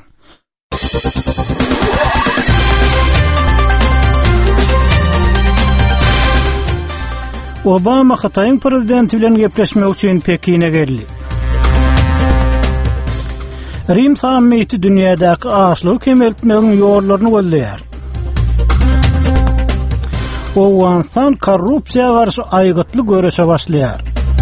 Obama Hataýyň prezidenti bilen gepleşmek üçin Pekine geldi. Rim sammiti dünýädäki açlygy kemeltmegiň ýollaryny gözleýär. Owgansan korrupsiýaga garşy aýgytly göreşe başlaýar.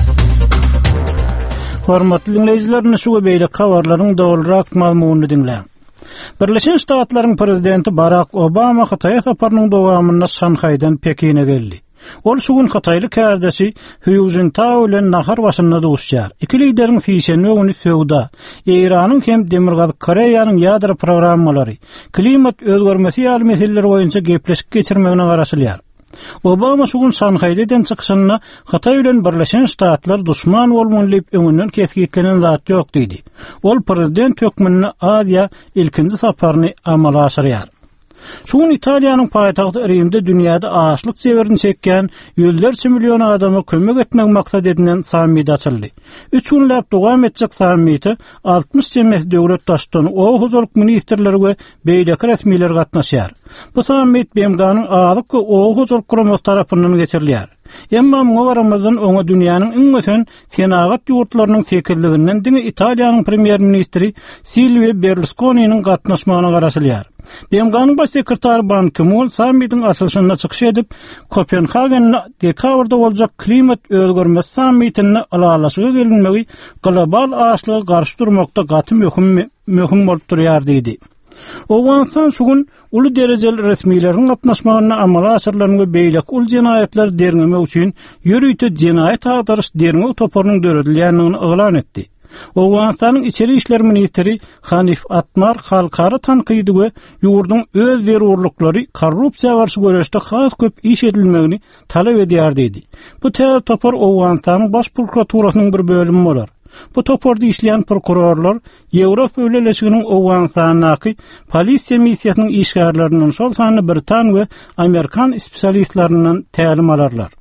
Hormatly dinleyijiler, şu beýle habarlaryň dogrurak mazmunyny dinleň. Birleşen Ştatlaryň prezidenti Barack Obama Hataýa saparynyň dowamynda Şanhaýdan Pekine geldi. Ol şu gün Hataýly kärdesi Hu Jintao bilen nahar başynda duşýar. Iki lideriň fiýşenme güni Sowda, Iranyň hem Demirgaz Koreýanyň ýadro programmalary, klimat özgermesi ýaly meseleler boýunça gepleşik geçirmegine garaşylýar. Obama şu gün Şanhaýdan çykyşyna Hataý bilen Birleşen Ştatlar duşman bolmalyp öňünden kesgitlenen zat ýok diýdi. Ol prezident hökmüni Aziýa ilkinji saparyny amala aşyrýar. Şu gün Italiýanyň paýtagty Rimde dünýäde açlyk sewerini çekken ýüzlerçe million adama kömek etmek maksat edilen sammit açyldy. Üç günläp dowam etjek sammitde altmış ýemek döwlet başçylaryny, o huzurluk ministrleri we beýleki resmiler gatnaşýar. Bu sammit B M G'nyň alyp we o huzurluk gurulmasy tarapyndan geçirilýär. Emma muňa garamazdan oňa dünýäniň iň ösen senagat ýurtlarynyň sekirliginden diňe Italiýanyň premier ministri Silvio Berlusconi'niň gatnaşmagyna garaşylýar. B M G'nyň baş sekretary Ban Ki-moon sammitiň açylyşyna çykyş edip, Kopenhagen'de dekabrda boljak klimat özgermesi sammitine alalaşyga gelinmegi global açlyga garşy durmakda gaty möhüm möhüm bolup durýar diýdi. Owgansan şu gün uly derejeli resmiýetleriniň gatnaşmagyna amala aşyrylan we beýlek ul jenaýetler dernemek üçin ýürüýte jenaýet agdaryş dernemek toparynyň döredilýändigini elan etdi. Owganstanyň içeri işler ministri Hanif Atmar halkara tanqydy we ýurduň öz zerurlyklary korrupsiýaga garşy göreşde has köp iş edilmegini talap edýär diýdi. Bu täze topar Owganstanyň baş prokuraturasynyň bir bölümi bolar. Bu toporda işleyen prokurorlar Ýewropa Öwreleşiginiň Owganstanyňky polisiýa missiýasynyň işgärlerinden şol sany Britan we Amerikan spesialistlerinden tälim alarlar.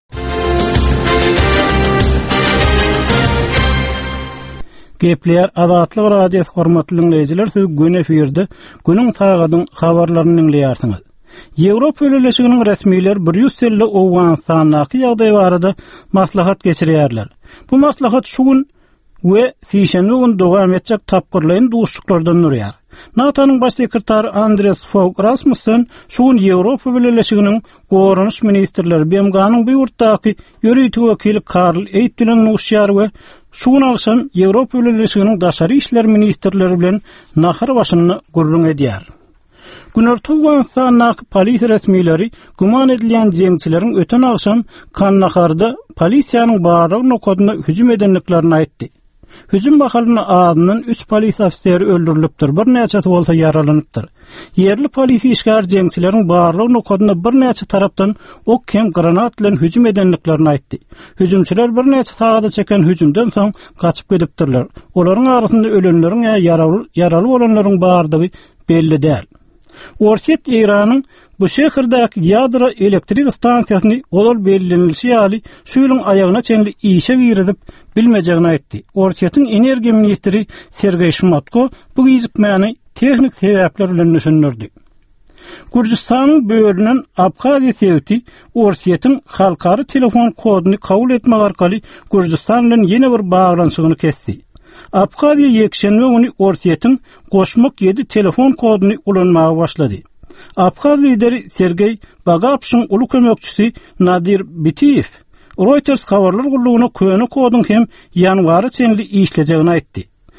Gepler Azatlyk radiosi hormatly dinleyijiler, siz gün efirde günüň tagadyň habarlaryny dinleýärsiňiz. Ýewropa Öwreleşiginiň resmiýetleri Brüsselde Owganstanyňky ýagdaý barada maslahat geçirýärler. Bu maslahat şu gün we fiýşenme gün dowam etjek tapgyrlaryň duşuklardan durýar. NATO'nyň baş sekretary Andreas Fogh Rasmussen şu gün Ýewropa Birleşiginiň goranyş ministrleri B M G'nyň bu ýurtdaky ýörüýtü wekili Karl Eyt bilen nuşýar we şu gün akşam Ýewropa Birleşiginiň daşary işler ministrleri bilen nahar başyny gurrun edýär. Günorta Owganstanyň polisiýa resmiýetleri guman edilýän jemçileriň öten akşam Kannaharda polisiýanyň barlyk nokadyna hüjüm edenliklerini aýtdy. Hüjüm bahalyny adynyň üç polisiýa ofiseri öldürilipdir, bir näçe bolsa yaralanypdyr. Yerli polisiýa işgär jemçileriň barlyk nokadyna bir näçe tarapdan ok hem granat bilen hüjüm edenliklerini aýtdy. Hüjümçiler bir näçe sagada çeken hüjümden soň gaçyp gidipdirler. Olaryň arasynda ölenleriň ýa yaraly yaraly bolanlaryň bardygy belli däl. Orset Iranyň bu şäherdäki ýadro elektrik stansiýasyny olal bellenilşi ýaly şu ýylyň aýagyna çenli işe giridip bilmejegini aýtdy. Orset'iň energiýa ministri Sergey Shmatko bu gizikmäni tehnik sebäpler bilen düşündirdi. Gürjistanyň bölünen Abhaziýa sewti Orset'iň halkary telefon koduny kabul etmek arkaly Gürjistan bilen ýene bir baglanşygyny kesdi. Abhaziýa ýekşenme güni Orset'iň goşmak ýedi telefon koduny ulanmaga başlady. Abhaziýa lideri Sergey Bagapşyň uly kömekçisi Nadir Bitiýew Reuters habarlar gullugyna köni kodun hem ýanwary çenli işlejegini aýtdy.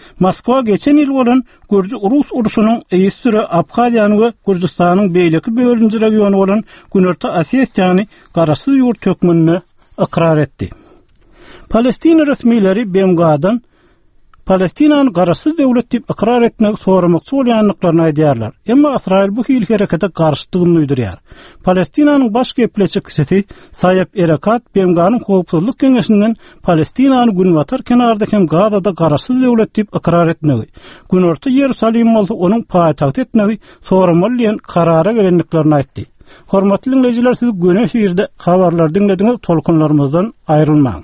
Moskva geçen ýyl bolan Gürji-Rus uruşunyň eýi süre Abhaziýany we Gürjistanyň beýleki bölünji regiony bolan Günorta Osetiýany garasyz ýurt tökmenine ikrar etdi. Palestina resmileri B M G'dan Palestinanyň garasyz döwlet diýip ikrar etmek soramakçy bolýanlyklaryny aýdýarlar. Emma Israil bu hili herekete garşydygyny duýdurýar. Palestinanyň baş gepleçikçisi Sayep Erekat B M G'nyň howpsuzlyk keňeşinden Palestinany günwatar kenardaky Gazada garasyz döwlet diýip ikrar etmegi, Günorta Ýerusalim bolsa onuň paýtagy etmegi soramaly karara gelenliklerini aýtdy. Hormatly dinleýijiler, siz güne şeýerde habarlar dinlediňiz, tolkunlarymyzdan aýrylmaň.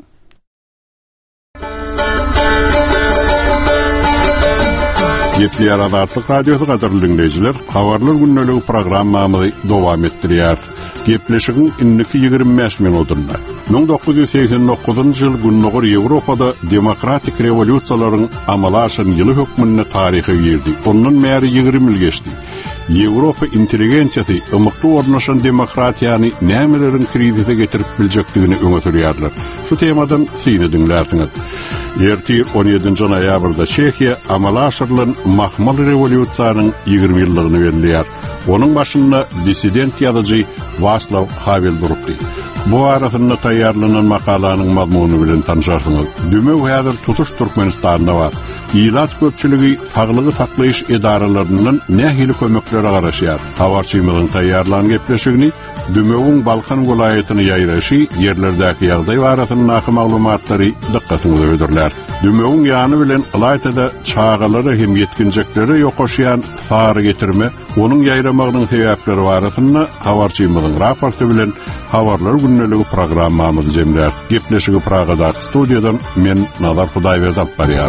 Yetli Aradatlyk Radiosu gadarly dinleýijiler, habarlar günneligi programmamyzy dowam etdirýär. Gepleşigiň inniki ýygrimi beş minutunda. ming dokuz ýüz seksen dokuzynjy ýyl Günnäger Ýewropada demokratik rewolýusiýalaryň amalaşan ýyly hökmüne taryhy ýerdi. Ondan bäri ýygrimi ýyl geçdi. Ýewropa intelligensiýasy ymykly ornaşan demokratiýany nämeleriň krizise getirip biljekdigini öňe sürýärler. Şu temadan syny dinläsiňiz. Erti on ýedinji noýabrda Çekiýa amalaşyrylan mahmal rewolýusiýanyň ýygrimi ýyllygyny belliýär. Onuň başynda dissident ýazyjy Václav Havel durupdy. Bu arasynda taýýarlanan makalanyň mazmuny bilen tanışarsyňyz. Dümek häzir tutuş Türkmenistanda bar. İlaç köpçüligi saglygy saklaýyş edaralarynyň nähili kömeklere garaşýar. Habarçymyzyň taýýarlan gepleşigini Dümegiň Balkan welaýatyny ýaýraşy ýerlerdäki ýagdaý barasyny naky maglumatlary dikkatyňizi öýdürler. Dümegiň ýany bilen Ilaytada çağalary hem ýetkinjekleri ýokaşýan sary getirme, onuň ýaýramagynyň sebäpleri barasyny habarçymyzyň raporty bilen habarlar günneligi programmamyzy jemlär. Gepleşigi Pragada studiýadan men Nazar Hudaýberdi barýar.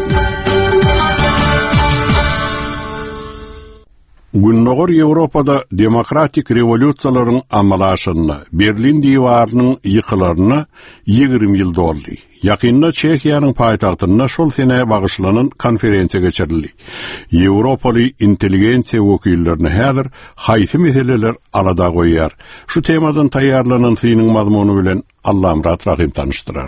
Günnäger Ýewropada demokratik rewolýusiýalaryň amalaşyna, Berlin diýwarynyň ýykylaryna ýygrimi ýyl doldy. Ýakynda Çekiýanyň paýtagtyna şol sene bagyşlanan konferensiýa geçirildi. Ýewropaly intelligensiýa wekillerini häzir haýsy meseleler alada goýýar. Şu temadan taýýarlanan synyň mazmuny bilen Allamrat Rahim tanışdyrar.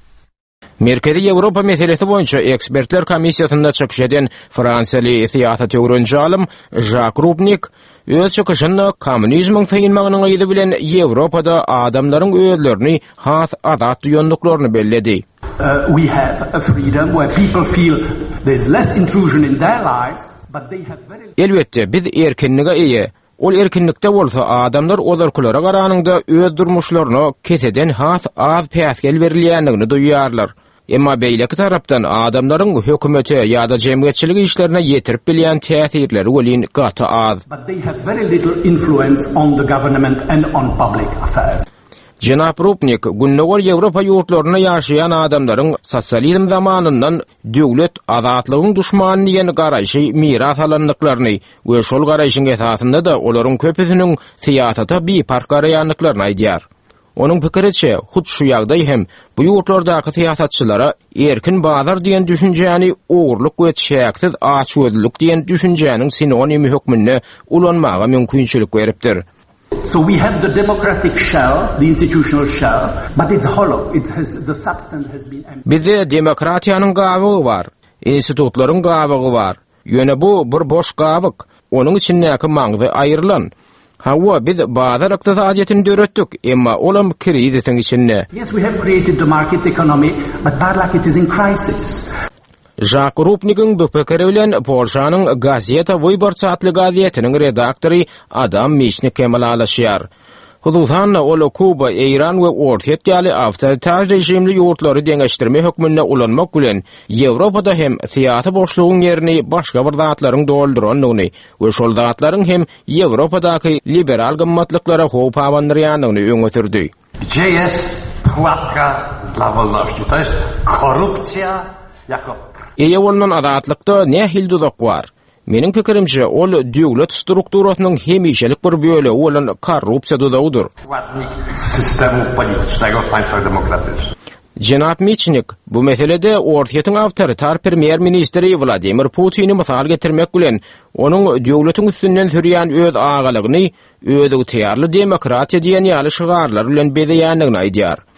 Merkezi Ýewropa meselesi boýunça ekspertler komissiýasynda çykyş eden Fransiýaly siýasat öwrenji alim Jacques Rupnik öz çykyşynda kommunizmiň taýynmagynyň ýyly bilen Ýewropada adamlaryň özlerini has azat duýanlyklaryny belledi. Uh, we have a freedom where people feel there's less intrusion in their lives, but they have very... Elbetde biz erkinlige eýe. Ol erkinlikde bolsa adamlar olarkulara garanyňda öz durmuşlaryny keseden has az päsgel berilýändigini duýýarlar. Emma beýleki tarapdan adamlaryň hökümete ýa-da jemgyýetçiligi işlerine ýetirip bilýän täsirleri welin gaty az. But they have very little influence on the government and on public affairs. Jenap Rupnik, Günnäger Ýewropa ýurtlaryna ýaşaýan adamlaryň sosializm zamanyndan döwlet azatlygyň duşmany diýen garaýşy miras alanlyklaryny we şol garaýşyň esasynda da olaryň köpüsiniň siýasata bipark garaýanlyklaryny aýdýar. Onuň pikiriçe, hut şu ýagdaý hem bu ýurtlardaky siýasatçylara erkin bazar diýen düşünjäni ogurlyk we şäksiz açgözlük diýen düşünjäniň sinonimi hökmünde ulanmaga mümkinçilik beripdir. So we have the democratic shell, the institutional shell, but it's hollow. It has the substance has been empty. Bizde demokratiýanyň gabygy bar, institutlaryň gabygy bar. Ýöne bu bir boş gabyk. Onuň içindäki maňzy aýrylan. Hawa biz bazar ykdysadyetini döretdik, emma olam krizisiň içinde. Yes, we have created the market economy, but parlak it is in crisis. Jacques Rupnik'in bu pikiri bilen Polşanyň Gazeta Wyborcza adly gazetiniň redaktory Adam Michnik kemalaşýar. Hudusan ol Kuba, Iran we Ortaýa awtoritar rejimli ýurtlary deňeşdirme hökmüne ulanmak bilen Ýewropada hem siýasy boşlugyň ýerini başga bir zatlaryň dolduranyny we şol zatlaryň hem Ýewropadaky liberal gymmatlyklara howp awandyrýanyny öňe sürdi. Gdzie jest pułapka dla wolności? To jest korupcja jako... Eýe bolunan azatlykda nähil duzak bar? Meniň pikirimçe ol döwlet strukturasynyň hemişelik bir bölegi bolan korrupsiýa duzagydyr. Składnik systemu politycznego w państwach demokratycznych. Jenap Michnik bu meselede Ortaýatyň awtoritar premier ministri Vladimir Putin'i mysal getirmek bilen onuň döwletiň üstünden sürýän öz agalygyny özü täýärli demokratiýa diýen ýaly şygarlar bilen bedeýändigini aýdýar.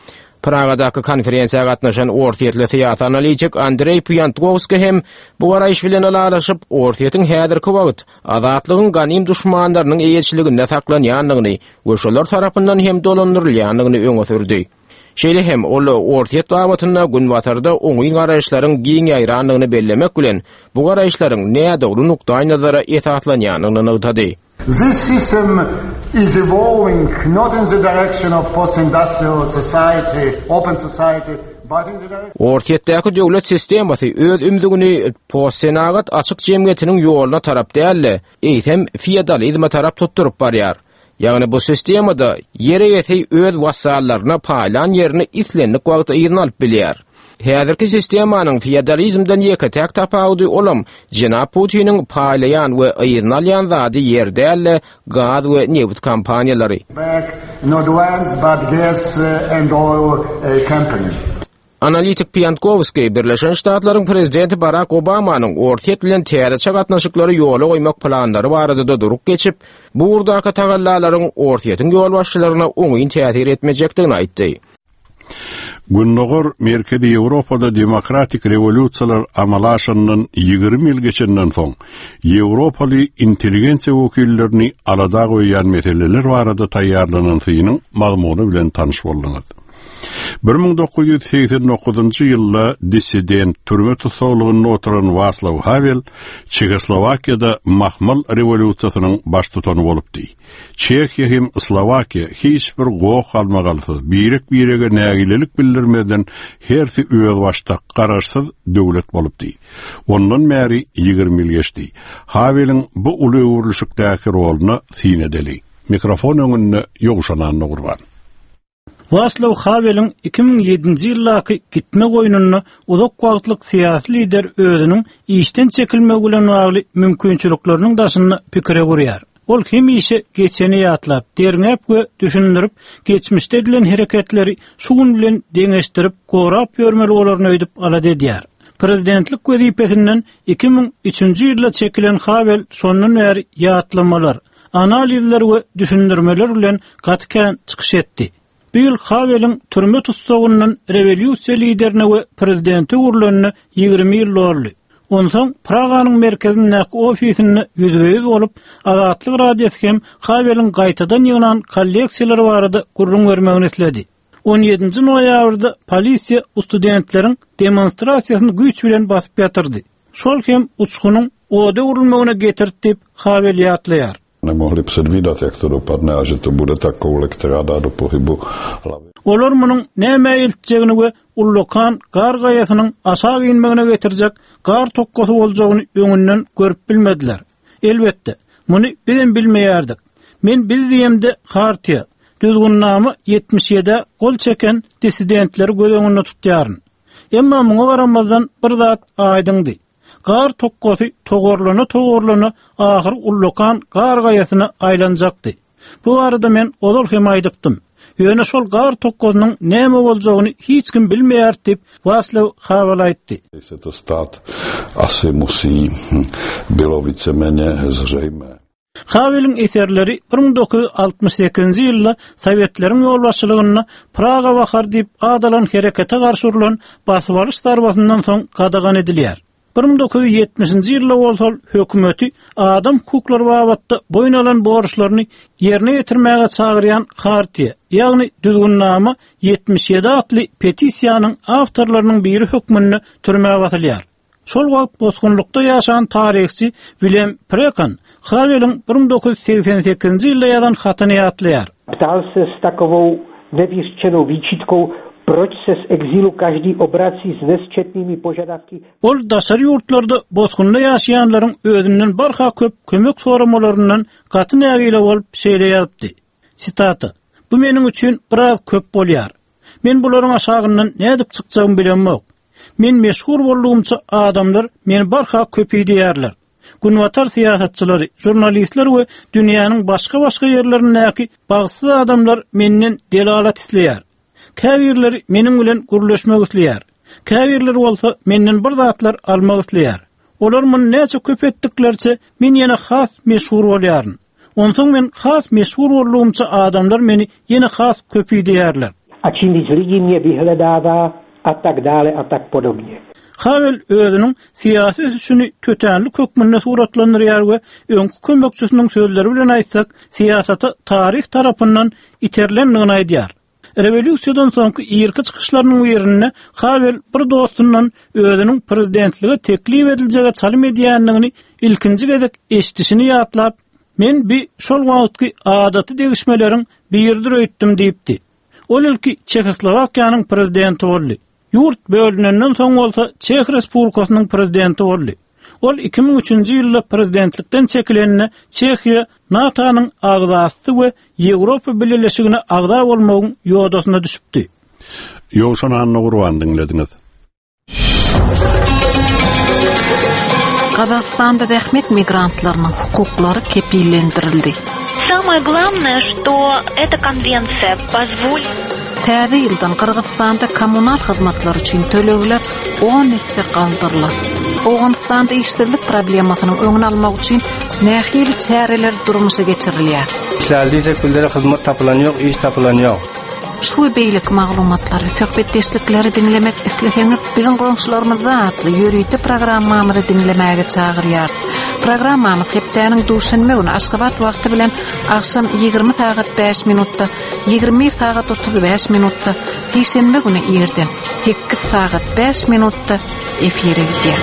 Pragadaky konferensiýa gatnaşan ortaýetli teatr analitik Andrey Pyantkovski hem bu garaýyş bilen alalaşyp ortaýetin häzirki wagt azatlygyň ganym duşmanlarynyň eýetçiliginde saklanýanlygyny we şolar tarapyndan hem dolandyrylýanlygyny öňe sürdi. Şeýle hem ol ortaýet dawatyna gün batarda oňy garaýşlaryň giň ýaýranlygyny bellemek bilen bu garaýşlaryň näme dogry nukdaý nazara esaslanýanyny ýytady. This system is evolving not in the direction of post-industrial society, open society, but in the direction... Ortaýetdäki döwlet sistemasy öz ümdigini postsenagat açyk jemgyýetiniň ýoluna tarap dälle, eýsem feodalizma tarap tutturup barýar. Ýagny bu sistemada ýere ýeti öz wasallaryna paýlan ýerini islenlik wagty ýyryny alyp bilýär. Häzirki sistemanyň feodalizmdan ýeke-täk tapawdy olam Jenap Putiniň paýlayan we ýyryny alýan zady ýerde gaz we neft kompaniýalary. Back not lands but gas and oil companies. Analitik Pyantkovski Birleşen Ştatlaryň prezidenti Barack Obamanyň ortaýet bilen täze gatnaşyklary ýola goýmak planlary barada da durup geçip, bu urdaky tagallalaryň ortaýetin ýol başçylaryna oňyn täsir etmejekdigini aýtdy. Günnogor Merkezi Ýewropada demokratik rewolýusiýalar amalaşanynyň ýygrimi ýyl geçenden soň Ýewropaly intelligensiýa wekillerini alada goýan meseleler barada taýýarlanan synyň magmuny bilen tanyş boldyňyz. bir ming dokuz yüz seksen dokuzunçy ýylda dissident türme tutsaglygynda oturan Václav Havel Çekoslowakiýada mahmal rewolýusiýasynyň baş tutany bolupdy. Çekiýa hem Slowakiýa hiç bir gowy almagalsyz, birek birege nägilelik bildirmeden hersi öýe başda garaşsyz döwlet bolupdy. Ondan märi ýygrimi ýyl geçdi. Haveliň bu uly öwrülüşikdäki roluny sinedeli. Mikrofon öňünde ýogşananyny gurban. Václav Haveliň iki ming ýedinji ýyllaky gitme goýunyny uzak wagtlyk syýasy lider özüniň işden çekilmegi bilen bagly mümkinçilikleriniň daşyny pikire gurýar. Ol kim işe geçeni ýatlap, derňäp we düşündirip, geçmişde edilen hereketleri şugun bilen deňeşdirip, gorap ýörmeli olaryny öýdüp alady edýär. Prezidentlik wezipesinden iki ming üçünçi ýylda çekilen Havel sondan bäri ýatlamalar, analizler we düşündirmeler bilen gatken çykyş etdi. Bil Haveliň türme tutsagyndan rewolýusiýa liderine we prezidenti urlanyny ýygrimi ýyl boldy. Ondan Praganyň merkezindäki ofisini ýüzbeýüz bolup, Azatlyk radiosu hem Haveliň gaýtadan ýygynan kolleksiýalary barada gurrun bermegini isledi. on ýedinji noýabrda polisiýa studentleriň demonstrasiýasyny güýç bilen basyp ýatyrdy. Şol hem uçgunyň ode urulmegine getirtip Havel ýatlaýar. Nemohli předvídat, jak to dopadne a že to bude ta koule, která dá do pohybu hlavy. Olar munyň näme eltjegini we ullokan gar gaýasynyň aşağı inmegine getirjek gar tokkosy boljagyny öňünden görüp bilmediler. Elbetde, muny bilen bilmeýärdik. Men biz diýemde Hartiýa, düzgünnamy yetmiş ýedi gol çeken dissidentleri göz tutýaryn. Emma muňa garamazdan bir zat aýdyňdy. Gar tokkosy togorlana togorlana ahyr ullokan gar gaýasyna aýlanjakdy. Bu arada men olal hem aýdypdym. Ýöne şol gar tokkosynyň näme boljagyny hiç kim bilmeýär diýip Václav Havel aýtdy. Se to stát asi musí bylo víceméně zřejmé. Haveliň eserleri bir ming dokuz yüz altmış sekizinji ýylda Sowietleriň ýolbaşçylygyna Praga wahar diýip adalan herekete garşy urulan basyp alyş darbasyndan soň gadagan edilýär. bir ming dokuz yüz ýetmişinji ýylda bolsal hökümeti adam hukuklary babatda boyun alan borçlaryny ýerine ýetirmäge çagyrýan Hartiýa, ýagny düzgünnama yetmiş ýedi atly petisiýanyň awtorlarynyň biri hökmünde türmäge batylýar. Şol wagt bozgunlukda ýaşayan tarihçi William Prekan Haveliň bir ming dokuz yüz seksen sekizinji ýylda ýazan hatyny ýatlaýar. Ptal se s takovou nevyřčenou výčitkou, proč se z exilu každý obrací s nesčetnými požadavky. Ol daşary ýurtlarda bozgunda ýaşaýanlaryň özünden barha köp kömek soramalarynyň gaty nägile bolup şeýleýärdi. Sitata: "Bu meniň üçin biraz köp bolýar. Men bularyň aşagyndan nädip çykjagymy bilenmok. Men meşhur bolugymça adamlar meni barha köpi diýerler. Günwatar siýasatçylary, jurnalistler we dünýäniň başga başga ýerlerindäki bagsyz adamlar menden delalat isleýär. Käbirleri meniň bilen gurleşmek isleýär. Käbirler bolsa menden bir zatlar almak isleýär. Olar muny näçe köp etdiklerçe men ýene has meşhur bolýaryn. Onsoň men has meşhur bolugymça adamlar meni ýene has köpi diýerler." a čím lidi mě vyhledává a tak dále a tak podobně. Havel özünün siýasy üçin kötänli kökmünde suratlandyrýar we öňkü kömekçisiniň sözleri bilen aýtsak, siýasaty taryh tarapyndan iterlendigini aýdýar. Revolýusiýadan soňky ýerki çykyşlarynyň ýerine Havel bir dostundan özünün prezidentligi teklip ediljege çalym edýändigini ilkinji gezek eşdişini ýatlap, men bir şol wagtky adaty degişmeleriň birdir öýtdim diýipdi. Ol ilki Çekoslowakiýanyň prezidenti boldy. Yurt bölünenden soň bolsa Çek Respublikasynyň prezidenti boldy. Ol iki ming üçinji ýylda prezidentlikden çekilenine Çekiýa NATO'nyň agzasy we Ýewropa Birleşigine agza bolmagyň ýodasyna düşüpdi. Ýoşan anna gurban dinlediňiz. Казахстанда дәхмет мигрантларының хукуклары кепилленdirildi. Самое главное, что эта конвенция позволит Täze ýyldan Kyrgyzstanda kommunal hyzmatlar üçin tölegler on esse galdyrlar. Owganystanda işsizlik problemasynyň öňüni almak üçin nähili çäreler durmuşa geçirilýär. Şäherli sektorlara hyzmat tapylanýar, iş tapylanýar. Şu beýlik maglumatlary, söhbetdeşlikleri dinlemek isleseňiz, biziň goňşularymyz atly ýörüýte programmamyzy dinlemäge çagyrýar. Programmamyz hepdeniň duşanma günü Aşgabat wagty bilen akşam ýygrimi saat beş minutda, ýygrimi saat otuz beş minutda, şeýşembe günü ýerden sekiz saat beş minutda efire gidýär.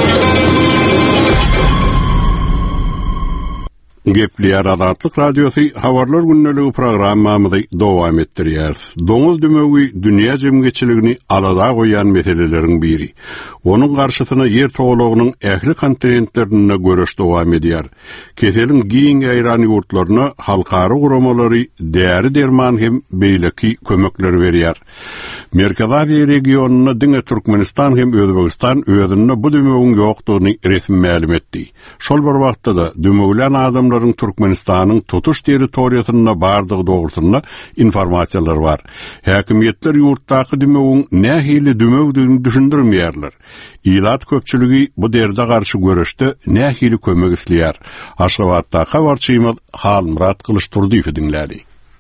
Gepliyar Adatlyk Radiosu Habarlar Günneligi programmamyzy dowam etdirýär. Doňuz dümegi dünýä jemgyçiligini alada goýan meseleleriň biri. Onuň garşysyna ýer togalagynyň ähli kontinentlerine görüş dowam edýär. Keseliň giň aýran ýurtlaryna halkary guramalary däri derman hem beýleki kömekler berýär. Merkezi Aziýa regionuna diňe Türkmenistan hem Özbegistan özüne bu dümegin ýokdugyny resmi ma'lum etdi. Şol bir wagtda da dümeglen adamlaryň Türkmenistanyň tutuş territoriýasyna bardygy dogrusynda informasiýalar bar. Häkimetler ýurtdaky dümegin nähili dümegdigini düşündirmeýärler. Ilat köpçüligi bu derde garşy görüşde nähili kömek isleýär. Aşgabatda habarçymyz Halmurat Kılıçturdyýew dinlädi.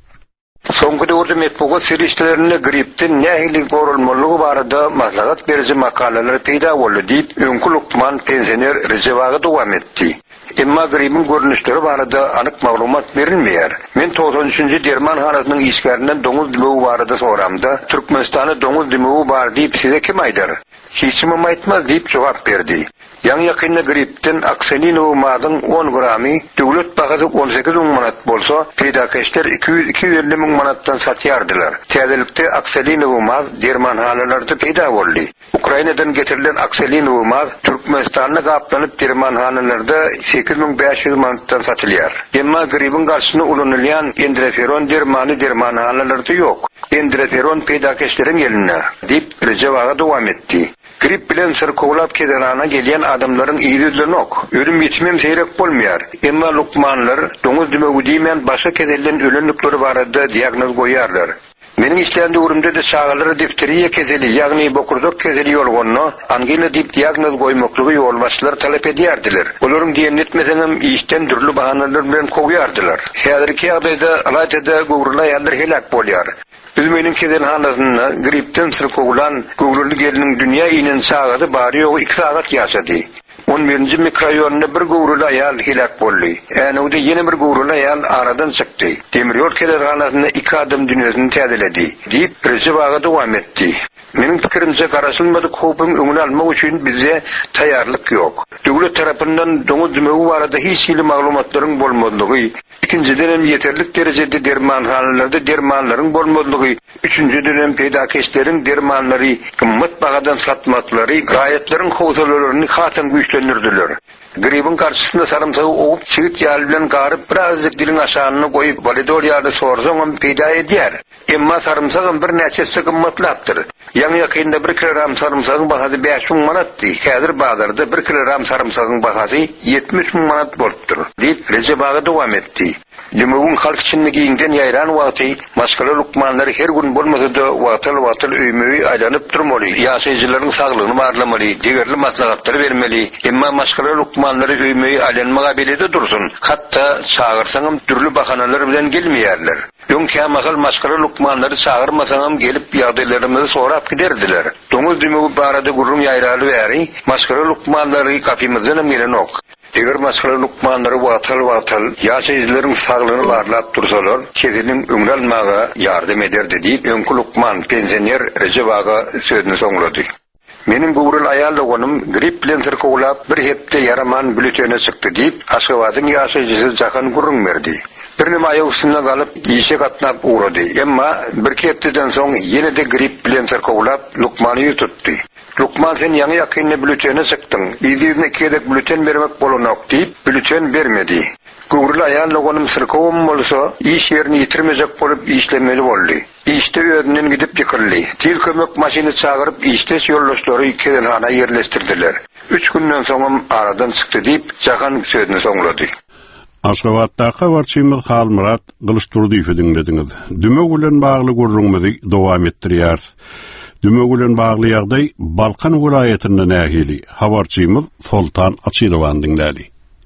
Soňky döwürde metbuat serişlerine gripden nähili gorulmalygy barada maslahat berýän makalalar peýda boldy diýip öňkü Lukman pensioner Rejewagy dowam etdi. Emma gripin görnüşleri barada anyk maglumat berilmeýär. Men toğsan üçinji derman hanasynyň işgärinden doňuz dümegi barada soramda Türkmenistany doňuz dümegi bar diýip size kim aýdar? Hiç kim aýtmaz diýip jogap berdi. Ýa-ni ýakynda gripden akselinow madyň on gramy döwlet bagasy on sekiz miň manat bolsa, peýdakeşler iki yüz iki yüz elli miň manatdan satýardylar. Täzelikde akselinow mad derman hanalarynda peýda boldy. Ukrainadan getirilen akselinow mad Türkmenistanda gaplanyp derman hanalarda sekiz miň beş yüz manatdan satylýar. Emma gripin garşysyny ulanylýan endreferon dermany derman hanalarynda ýok. Endreferon peýdakeşleriň eline diýip Rejewaga dowam etdi. Grip bilen sırkovlap kedelana gelýän adamlaryň ýüzleri nok. Ölüm ýetmem seýrek bolmaýar. Emma Lukmanlar doňuz dümegi diýmen başga kezelden ölenlikleri barada diagnoz goýarlar. Meniň işleýän döwrümde de çağalary difteriýa kezeli, ýagny bokurdok kezeli ýolgonna, angina diýip diagnoz goýmaklygy ýolbaşçylar talap edýärdiler. Olaryň diýen etmeseňem işden dürli bahanalar bilen kowyardylar. Häzirki ýagdaýda alaýda gowrula ýalyr helak bolýar. Üzmeniň kezen hanasyna gripden sırkovlan gowrully geliniň dünýä inen çağady bary ýogy iki saat ýaşady. on birinji mikroraýonda bir gowrula aýal helak boldy. Änewde ýene bir gowrula aýal aradan çykdy. Temir ýol kelerhanasyna iki adam dünýäsini täzeledi. Diýip Rejewaga dowam etdi. Meniň pikirimçe garaşylmadyk hopum öňüne almak üçin bizde taýýarlyk ýok. Döwlet tarapyndan doňuz dümegi barada hiç ýyly maglumatlaryň bolmadygy, ikinciden hem yeterlik derejede derman hanalarda dermanlaryň bolmadygy, üçüncüden hem peýdakeşleriň dermanlary gymmat bagadan satmaklary, gaýetlerin howsalalaryny hatyn güýçlendirdiler. Gripin karşısında sarımsağı oğup çığıt ýaly bilen garyp birazcık dilin aşağına goýup validolýady sorsaňam peýda edýär. Emma sarımsagym bir näçesi gymmatlapdyr. Ýa-ni ýakynda bir kilogram sarımsagyň bahasy beş miň manatdy. Häzir bazarda bir kilogram sarımsagyň bahasy yetmiş miň manat bolupdyr. Diýip Rejewaga dowam etdi. Dümegin halk içinde giyinden ýaýran wagty, maşgala Lukmanlary her gün bolmasa-da wagtyl-wagtyl öýmegi aýlanyp durmaly. Ýaşaýjylaryň saglygyny barlamaly, degerli maslahatlar bermeli. Emma maşgala Lukmanlary öýmegi aýlanmaga belede dursun. Hatda çağırsaňam türlü bahanalar bilen gelmeýärler. Öňkä masal maskara lukmanlary çağırmasaňam gelip ýagdaýlarymyzy sorap giderdiler. Doňuz dümegi barada gurrun ýaýraly bäri, maskara lukmanlary kapymyzdan gelen ok. Eger maskara lukmanlary watal watal ýaşaýjylaryň saglygyny barlap dursalar, keseliň öňüne almaga ýardam ederdi diýip öňkü lukman pensioner Recep Aga sözüni soňlady. Menin buğrul ayarlığınım grip bilen sırkıqlap bir hepte yaraman bülütene çıktı deyip Aşgabat'ın yaşayıcısı Cakan Gurrun verdi. Bir nima ayaq üstüne kalıp işe katnap uğradı. Emma bir hepteden soň yine de grip bilen sırkıqlap Lukman'ı yututtu. Lukman sen yanı yakınne bülütene çıktın. İzirine kedek bülüten vermek bolunak deyip bülüten vermedi. Gurul ayarlığınım sırkıqım olsa iş yerini yitirmeyecek bolup işlemeli oldu. İşte ödünden gidip yıkıldı. Til kömök maşini çağırıp iştes yoldaşları kedelhana yerleştirdiler. Üç günden sonra aradan çıktı deyip Cakan sözünü soňlady. Aşgabatda habarçymyz Halmurat Gylşturdyýew dinlediňiz. Dümek bilen bagly gurrunmyzy dowam etdirýär. Dümek bilen bagly ýagdaý Balkan welaýatyna nähili. Habarçymyz Soltan Açylowan dinlädi.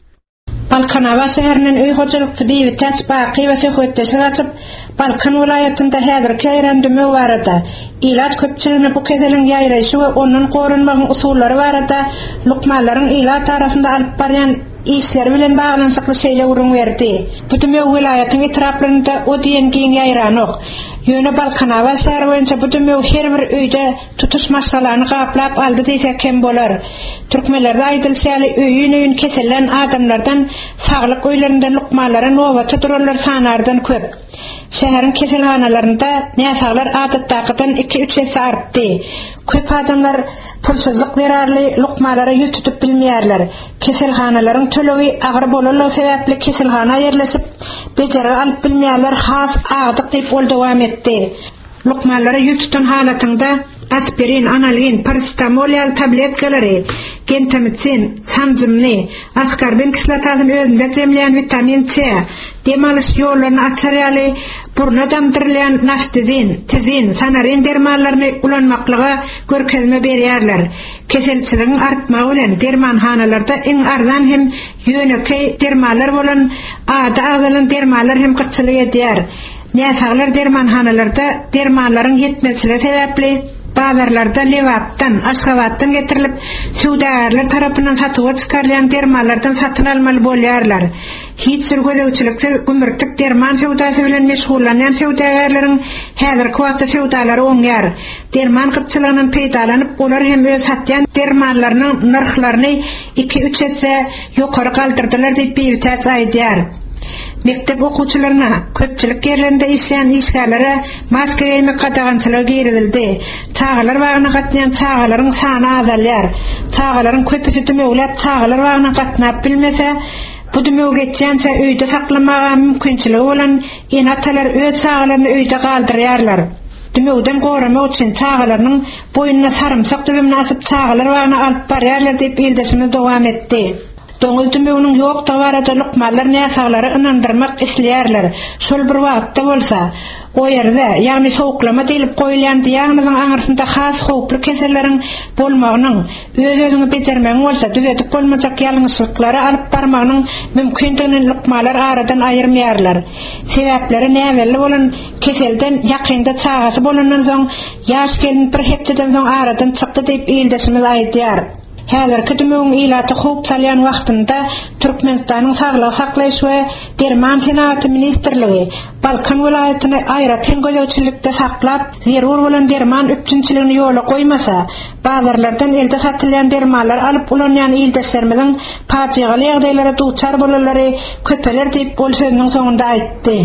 Balkanava şäheriniň öý hojalykçy bir täç baky we söhbetdeşik açyp Balkan welaýatynda häzirki ýerendime barada ilat köpçüligini bu keseliň ýaýraýşy we onuň gorunmagyň usullary barada lukmanlaryň ilat arasynda alyp barýan işleri bilen baglanşykly şeýle urun berdi. Bu düme welaýatyň etraplarynda o diýen giň ýaýranok. Ýöne Balkanava şäheri boýunça bu düme her bir öýde tutuş masalany gaplap aldy diýsek hem bolar. Türkmenlerde aýdylşaly öýün öýün keselen adamlardan saglyk öýlerinde lukmanlara nowata durarlar sanardan köp. Şäherin keselhanalarynda näsaglar adatdakydan iki üç esse artdy. Köp adamlar pulsuzlyk zerarly lukmanlara ýutup bilmeýärler. Keselhanalaryň tölegi agyr bolanly sebäpli keselhana ýerleşip bejerä alyp bilmeýärler has agdyk diýip ol dowam etdi. Lukmanlara ýututan halatynda aspirin, analgin, paracetamol ýaly tabletkalary, gentamicin, samjymny, askarbin kislatasyny özünde jemleýän vitamin C, dem alyş ýollaryny açar ýaly burna damdyrylýan naftizin, tizin, sanarin dermanlaryny ulanmaklyga görkezme berýärler. Keselçiligiň artmagy bilen dermanhanalarda iň arzan hem ýöneki dermanlar bolan ada azalan dermanlar hem gyçylyk edýär. Näsaglar dermanhanalarda dermanlaryň ýetmezligi sebäpli bazarlarda Lewapdan, Aşgabatdan getirilip Suudiýalar tarapyndan satyga çykarılan dermanlardan satyn almaly bolýarlar. Hiç sürgüleýçilikde gümürtük derman sewdasy bilen meşgullanýan Suudiýalaryň häzirki wagtda sewdalary oňýar. Derman gypçylygynyň peýdalanyp olar hem öz satýan dermanlarynyň narhlaryny iki üç esse ýokary galdyrdylar diýip beýtäç aýdýar. Mektep okuwçylaryna köpçülik ýerlerinde işleýän işgärlere maska giýmek gadagançylygy girildi. Çağalar wagyna gatnaýan çağalaryň sany azalýar. Çağalaryň köpüsi dümeglep çağalar wagyna gatnap bilmese, bu dümek geçýänçe öýde saklamaga mümkinçiligi bolan enatalar öz çağalaryny öýde galdyrýarlar. Dümegden goramak üçin çağalarynyň boýuna sarymsak döwümni asyp çağalar wagyna alyp barýarlar diýip ildeşimi dowam etdi. Doňuz dümeginiň ýok tawarada lukmanlar näsaglary ynandyrmak isleýärler. Şol bir wagtda bolsa, o ýerde, ýagny sowuklama diýilip goýulan diýagnozyň aňyrsynda has howply keselleriň bolmagynyň, öz-özüňi bejermegiň bolsa, düzetip bolmajak ýalňyşlyklary alyp barmagynyň mümkindigini lukmanlar aradan aýyrmaýarlar. Sebäpleri näwelli bolan keselden ýakynda çagasy bolandan soň, ýaş gelin bir hepdeden soň aradan çykdy diýip ildeşimiz aýdýar. Häzirki dümegiň ilaty howp salýan wagtynda Türkmenistanyň saglyk saklaýyş we derman senaty ministrligi Balkan welaýatyny aýra teňgözçilikde saklap, zerur bolan derman üpçünçiligini ýola goýmasa, bazarlardan elde satylýan dermanlar alyp ulanýan ildeşlerimiziň paçygaly ýagdaýlara duçar bolalary köpeler diýip bol sözüniň soňunda aýtdy.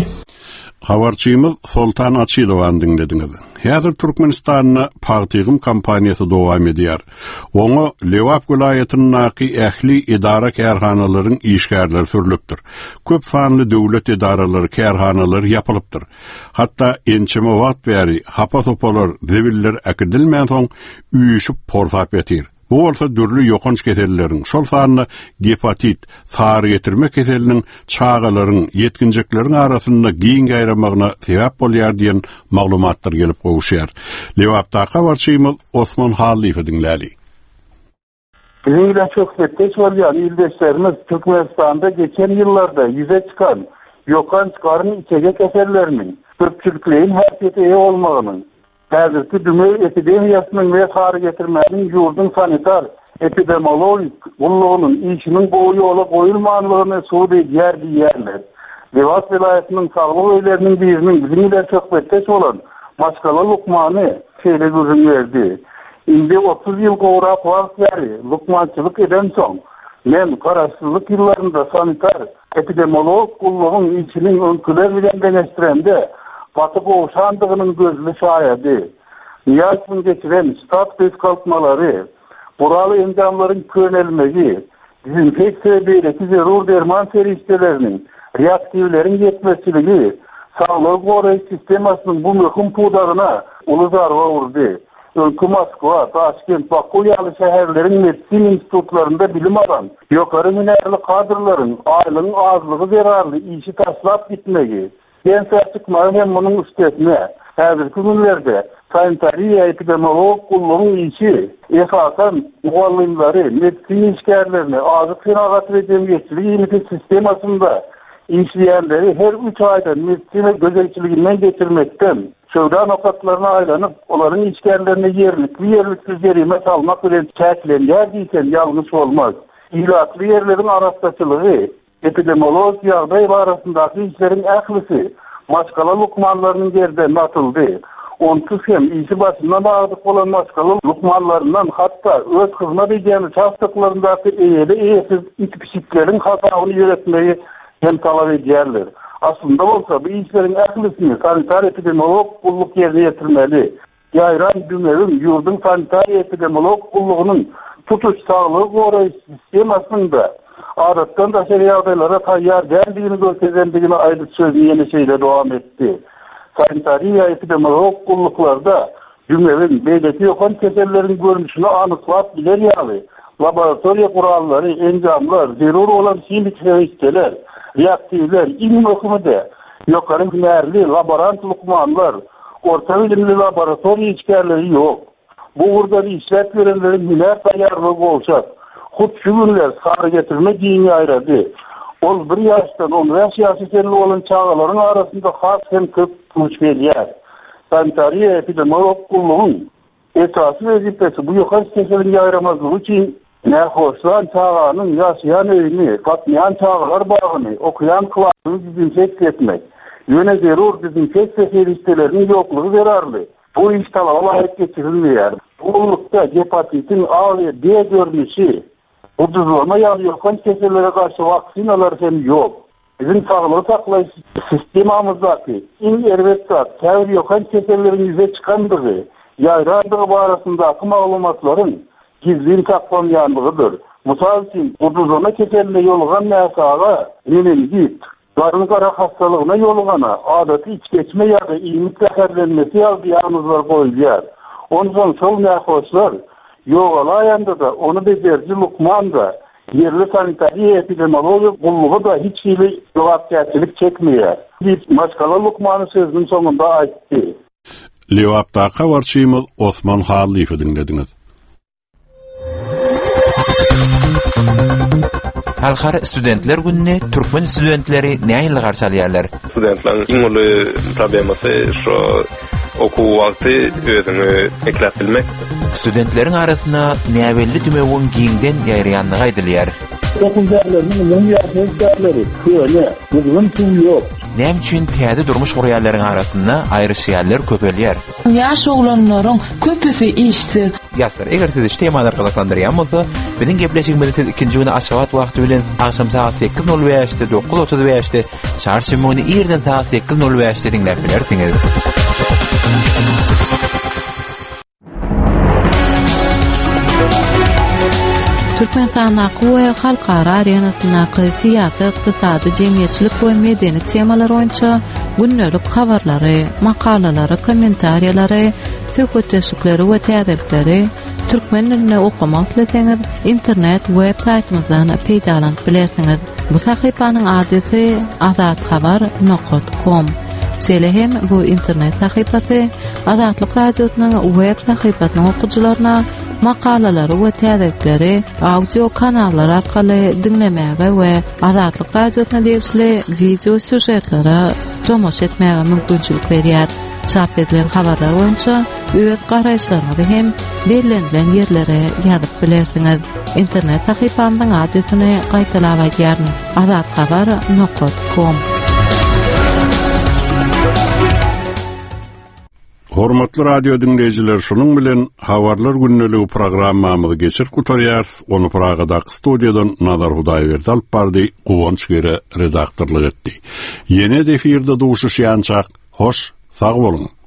Habarçymyz Soltan Açylowan dinlediňiz. Häzir Türkmenistanyň paýtygym kampaniýasy dowam edýär. Oňa Lewap welaýatynyň naky ähli idara kärhanalaryň işgärleri sürilipdir. Köp sanly döwlet idaralary kärhanalary ýapylypdyr. Hatda ençeme wagt bäri hapa-sopalar, zebiller akydylmaýan soň üýüşip portap ýetir. Bu bolsa dürli ýokanç keselleriň, şol sanyny gepatit, sary getirme keseliniň çağalaryň, yetkinjekleriň arasynda giň gaýramagyna sebäp bolýar diýen maglumatlar gelip gowuşýar. Lewapda habarçymyz Osman Haliýew dinlädi. Bizimle çok netleş var yani ildeşlerimiz Türkmenistan'da geçen yıllarda yüze çıkan yokanç karnı içecek eserlerinin köpçülüklerin herkese iyi olmağının, häzirki dünya epidemiyasının ve sarı getirmenin yurdun sanitar, epidemiologik ulluğunun işinin bu yola koyulmanlığını suudi yer diyerler. Sivas vilayetinin sağlık öylerinin birinin bizim ile söhbetteş olan Maşkala Lukman'ı şeyle gözün verdi. İndi otuz yıl uğrap vaktleri lukmançılık eden son, men kararsızlık yıllarında sanitar, epidemiolog ulluğun içinin önküler bilen deneştirende batıp oğuşandığının gözlü şayadi. Niyazın geçiren stat kalkmaları, buralı endamların könelmegi, dezinfeksiya beyleki zerur derman seriştelerinin, reaktivlerin yetmesiliği, sağlık koruyucu sistemasının bu mühim pudarına ulu zarva vurdu. Önkü Moskva, Taşkent, Bakü yalı şehirlerin medsin institutlarında bilim alan, yukarı minerli kadrların aylığın azlığı zararlı işi taslap gitmegi. Gençler çıkmayı hem bunun üstesine, häzirki günlerde sanitariya epidemiolog kulluğun işi, esasen muallimleri, medsin işgärlerini, azık fenagat ve cemiyetçiliği imiti sistemasında işleyenleri her üç ayda medisine gözetçiliğinden geçirmekten, şövda nokatlarına aylanıp, onların işgärlerine yerlik ve yerliksiz yerime salmak ile çäklenýär diysen yanlış olmaz. İhlatlı yerlerin araçtaçılığı, epidemiolog yağday arasındaki işlerin ählisi, Maşkala Lukmanlarının yerden atıldı. Onsuz hem işi başından ağırdık olan Maşkala Lukmanlarından hatta öz hizmet edeceğimiz hastalıklarındaki eğeli eğesiz iç pişiklerin hatasını yönetmeyi hem talep ederler. Aslında olsa bu işlerin ählisini sanitar epidemiolog kulluk yerine getirmeli. Yayran Dümev'in yurdun sanitar epidemiolog kulluğunun tutuş sağlığı koruyucu sistemasının da adattan da şer'i adaylara tayyar derdiğini gösterdiğini aylık sözü yeni şeyle devam etti. Sanitariya epidemiolog kulluklarda Dümev'in beyleti yokan kesellerin görünüşünü anıklat biler yalı. Laboratoriya kuralları, encamlar, zerur olan kimlik reaktörler, reaktivler, ilim hükümede, yukarı hünerli, laborant lukmanlar, orta bilimli laboratoriya içkerleri yok. Bu burada işlet verenlerin hüner tayarlığı olacak. Hut şu günler sarı getirme dini ayradı. Ol bir yaştan on beş yaşı senli olan çağaların arasında has hem köp müşkeliyer. Sanitariya epidemiolog kulluğun esası vazifesi bu yukarı keselin yayramazlığı için ne hoşlan çağanın yaşayan öyünü, katmayan çağalar bağını, okuyan kılavını dezinfekt etmek. Yöne zerur dezinfekt seferiştelerinin yokluğu zararlı. Bu iş talaba layık geçirilmiyor. Bu ullukta hepatitin A ve D görünüşü, uduzlama yağıyorken keselere karşı vaksinalar hem yok. Bizim sağlığı saklayıcı sistemamızdaki in ervettat, tevr yokan kesellerin yüze çıkandığı, yayrandığı arasındaki malumatların gizliğin saklanyanlığıdır. Misal için uduzlama keseline yolgan mesağa meningit, karın kara hastalığına yolgana, adatı iç geçme ya da ilimik zaherlenmesi yazı yalnızlar koyuyor. Ondan sol mehoşlar, yoğalayanda da onu becerci Lukman da yerli sanitariya epidemioloji kulluğu da hiç hili cevapçılık çekmiyor. Hiç Maşkala Lukman'ın sözünün sonunda aitti. Lewaptaqa varçymyz Osman Halify dinlediniz. Halkara Studentler Gününe Türkmen studentleri näýe garşalýarlar? Studentlaryň iň uly problemasy şo okuw wagty özüňi eklep bilmek. Studentleriň arasynda näwelli dümegiň giňden ýaýranlygy aýdylýar. Okuwçylaryň ýaşaýanlary köle, bugün tüm ýok. Näme üçin täze durmuş gurýanlaryň arasynda aýryşýarlar köpelýär? Ýaş oglanlaryň köpüsi işsiz. Ýaşlar, eger siz iş temalar gyzyklandyrýan bolsa, biziň gepleşigimizi siz ikinji güni aşagat wagty bilen akşam saat sekiz nol beşde dokuz otuz beşde çarşymyny ýerden saat sekiz nol beşde dinläp bilersiňiz. Türkmenistan we halkara arenasyna siyasat, ykdysady, jemgyýetçilik we medeni temalar boýunça günnelik habarlary, makalalary, kommentariýalary, söhbetleşikleri we täzelikleri türkmen diline okumak isteseňiz internet web saytymyzdan peýdalanyp bilersiňiz. Bu sahypanyň adresy azat habar nokta com. Şeýle hem bu internet sahypasy Azatlyk radiosynyň web sahypasynyň okuwçylaryna makalalary we täzelikleri audio kanallar arkaly dinlemäge we Azatlyk radiosyna degişli video süjetlere tomoş etmäge mümkinçilik berýär. Çap edilen habarlar boýunça öz garaýşlaryňyzy hem belirlenen ýerlere ýazyp bilersiňiz. Internet sahypamyň adresyny gaýtalap aýdýaryn. azathabar nokta com. Hormatly radio dinleyijiler, şunun bilen habarlar günneligi programmamyzy geçir gutarýar. Onu Pragada studiýadan Nazar Hudaýberdi alyp bardy, Guwanç gere redaktorlyk etdi. Ýene efirde duşuşýançak, hoş, sag bolun.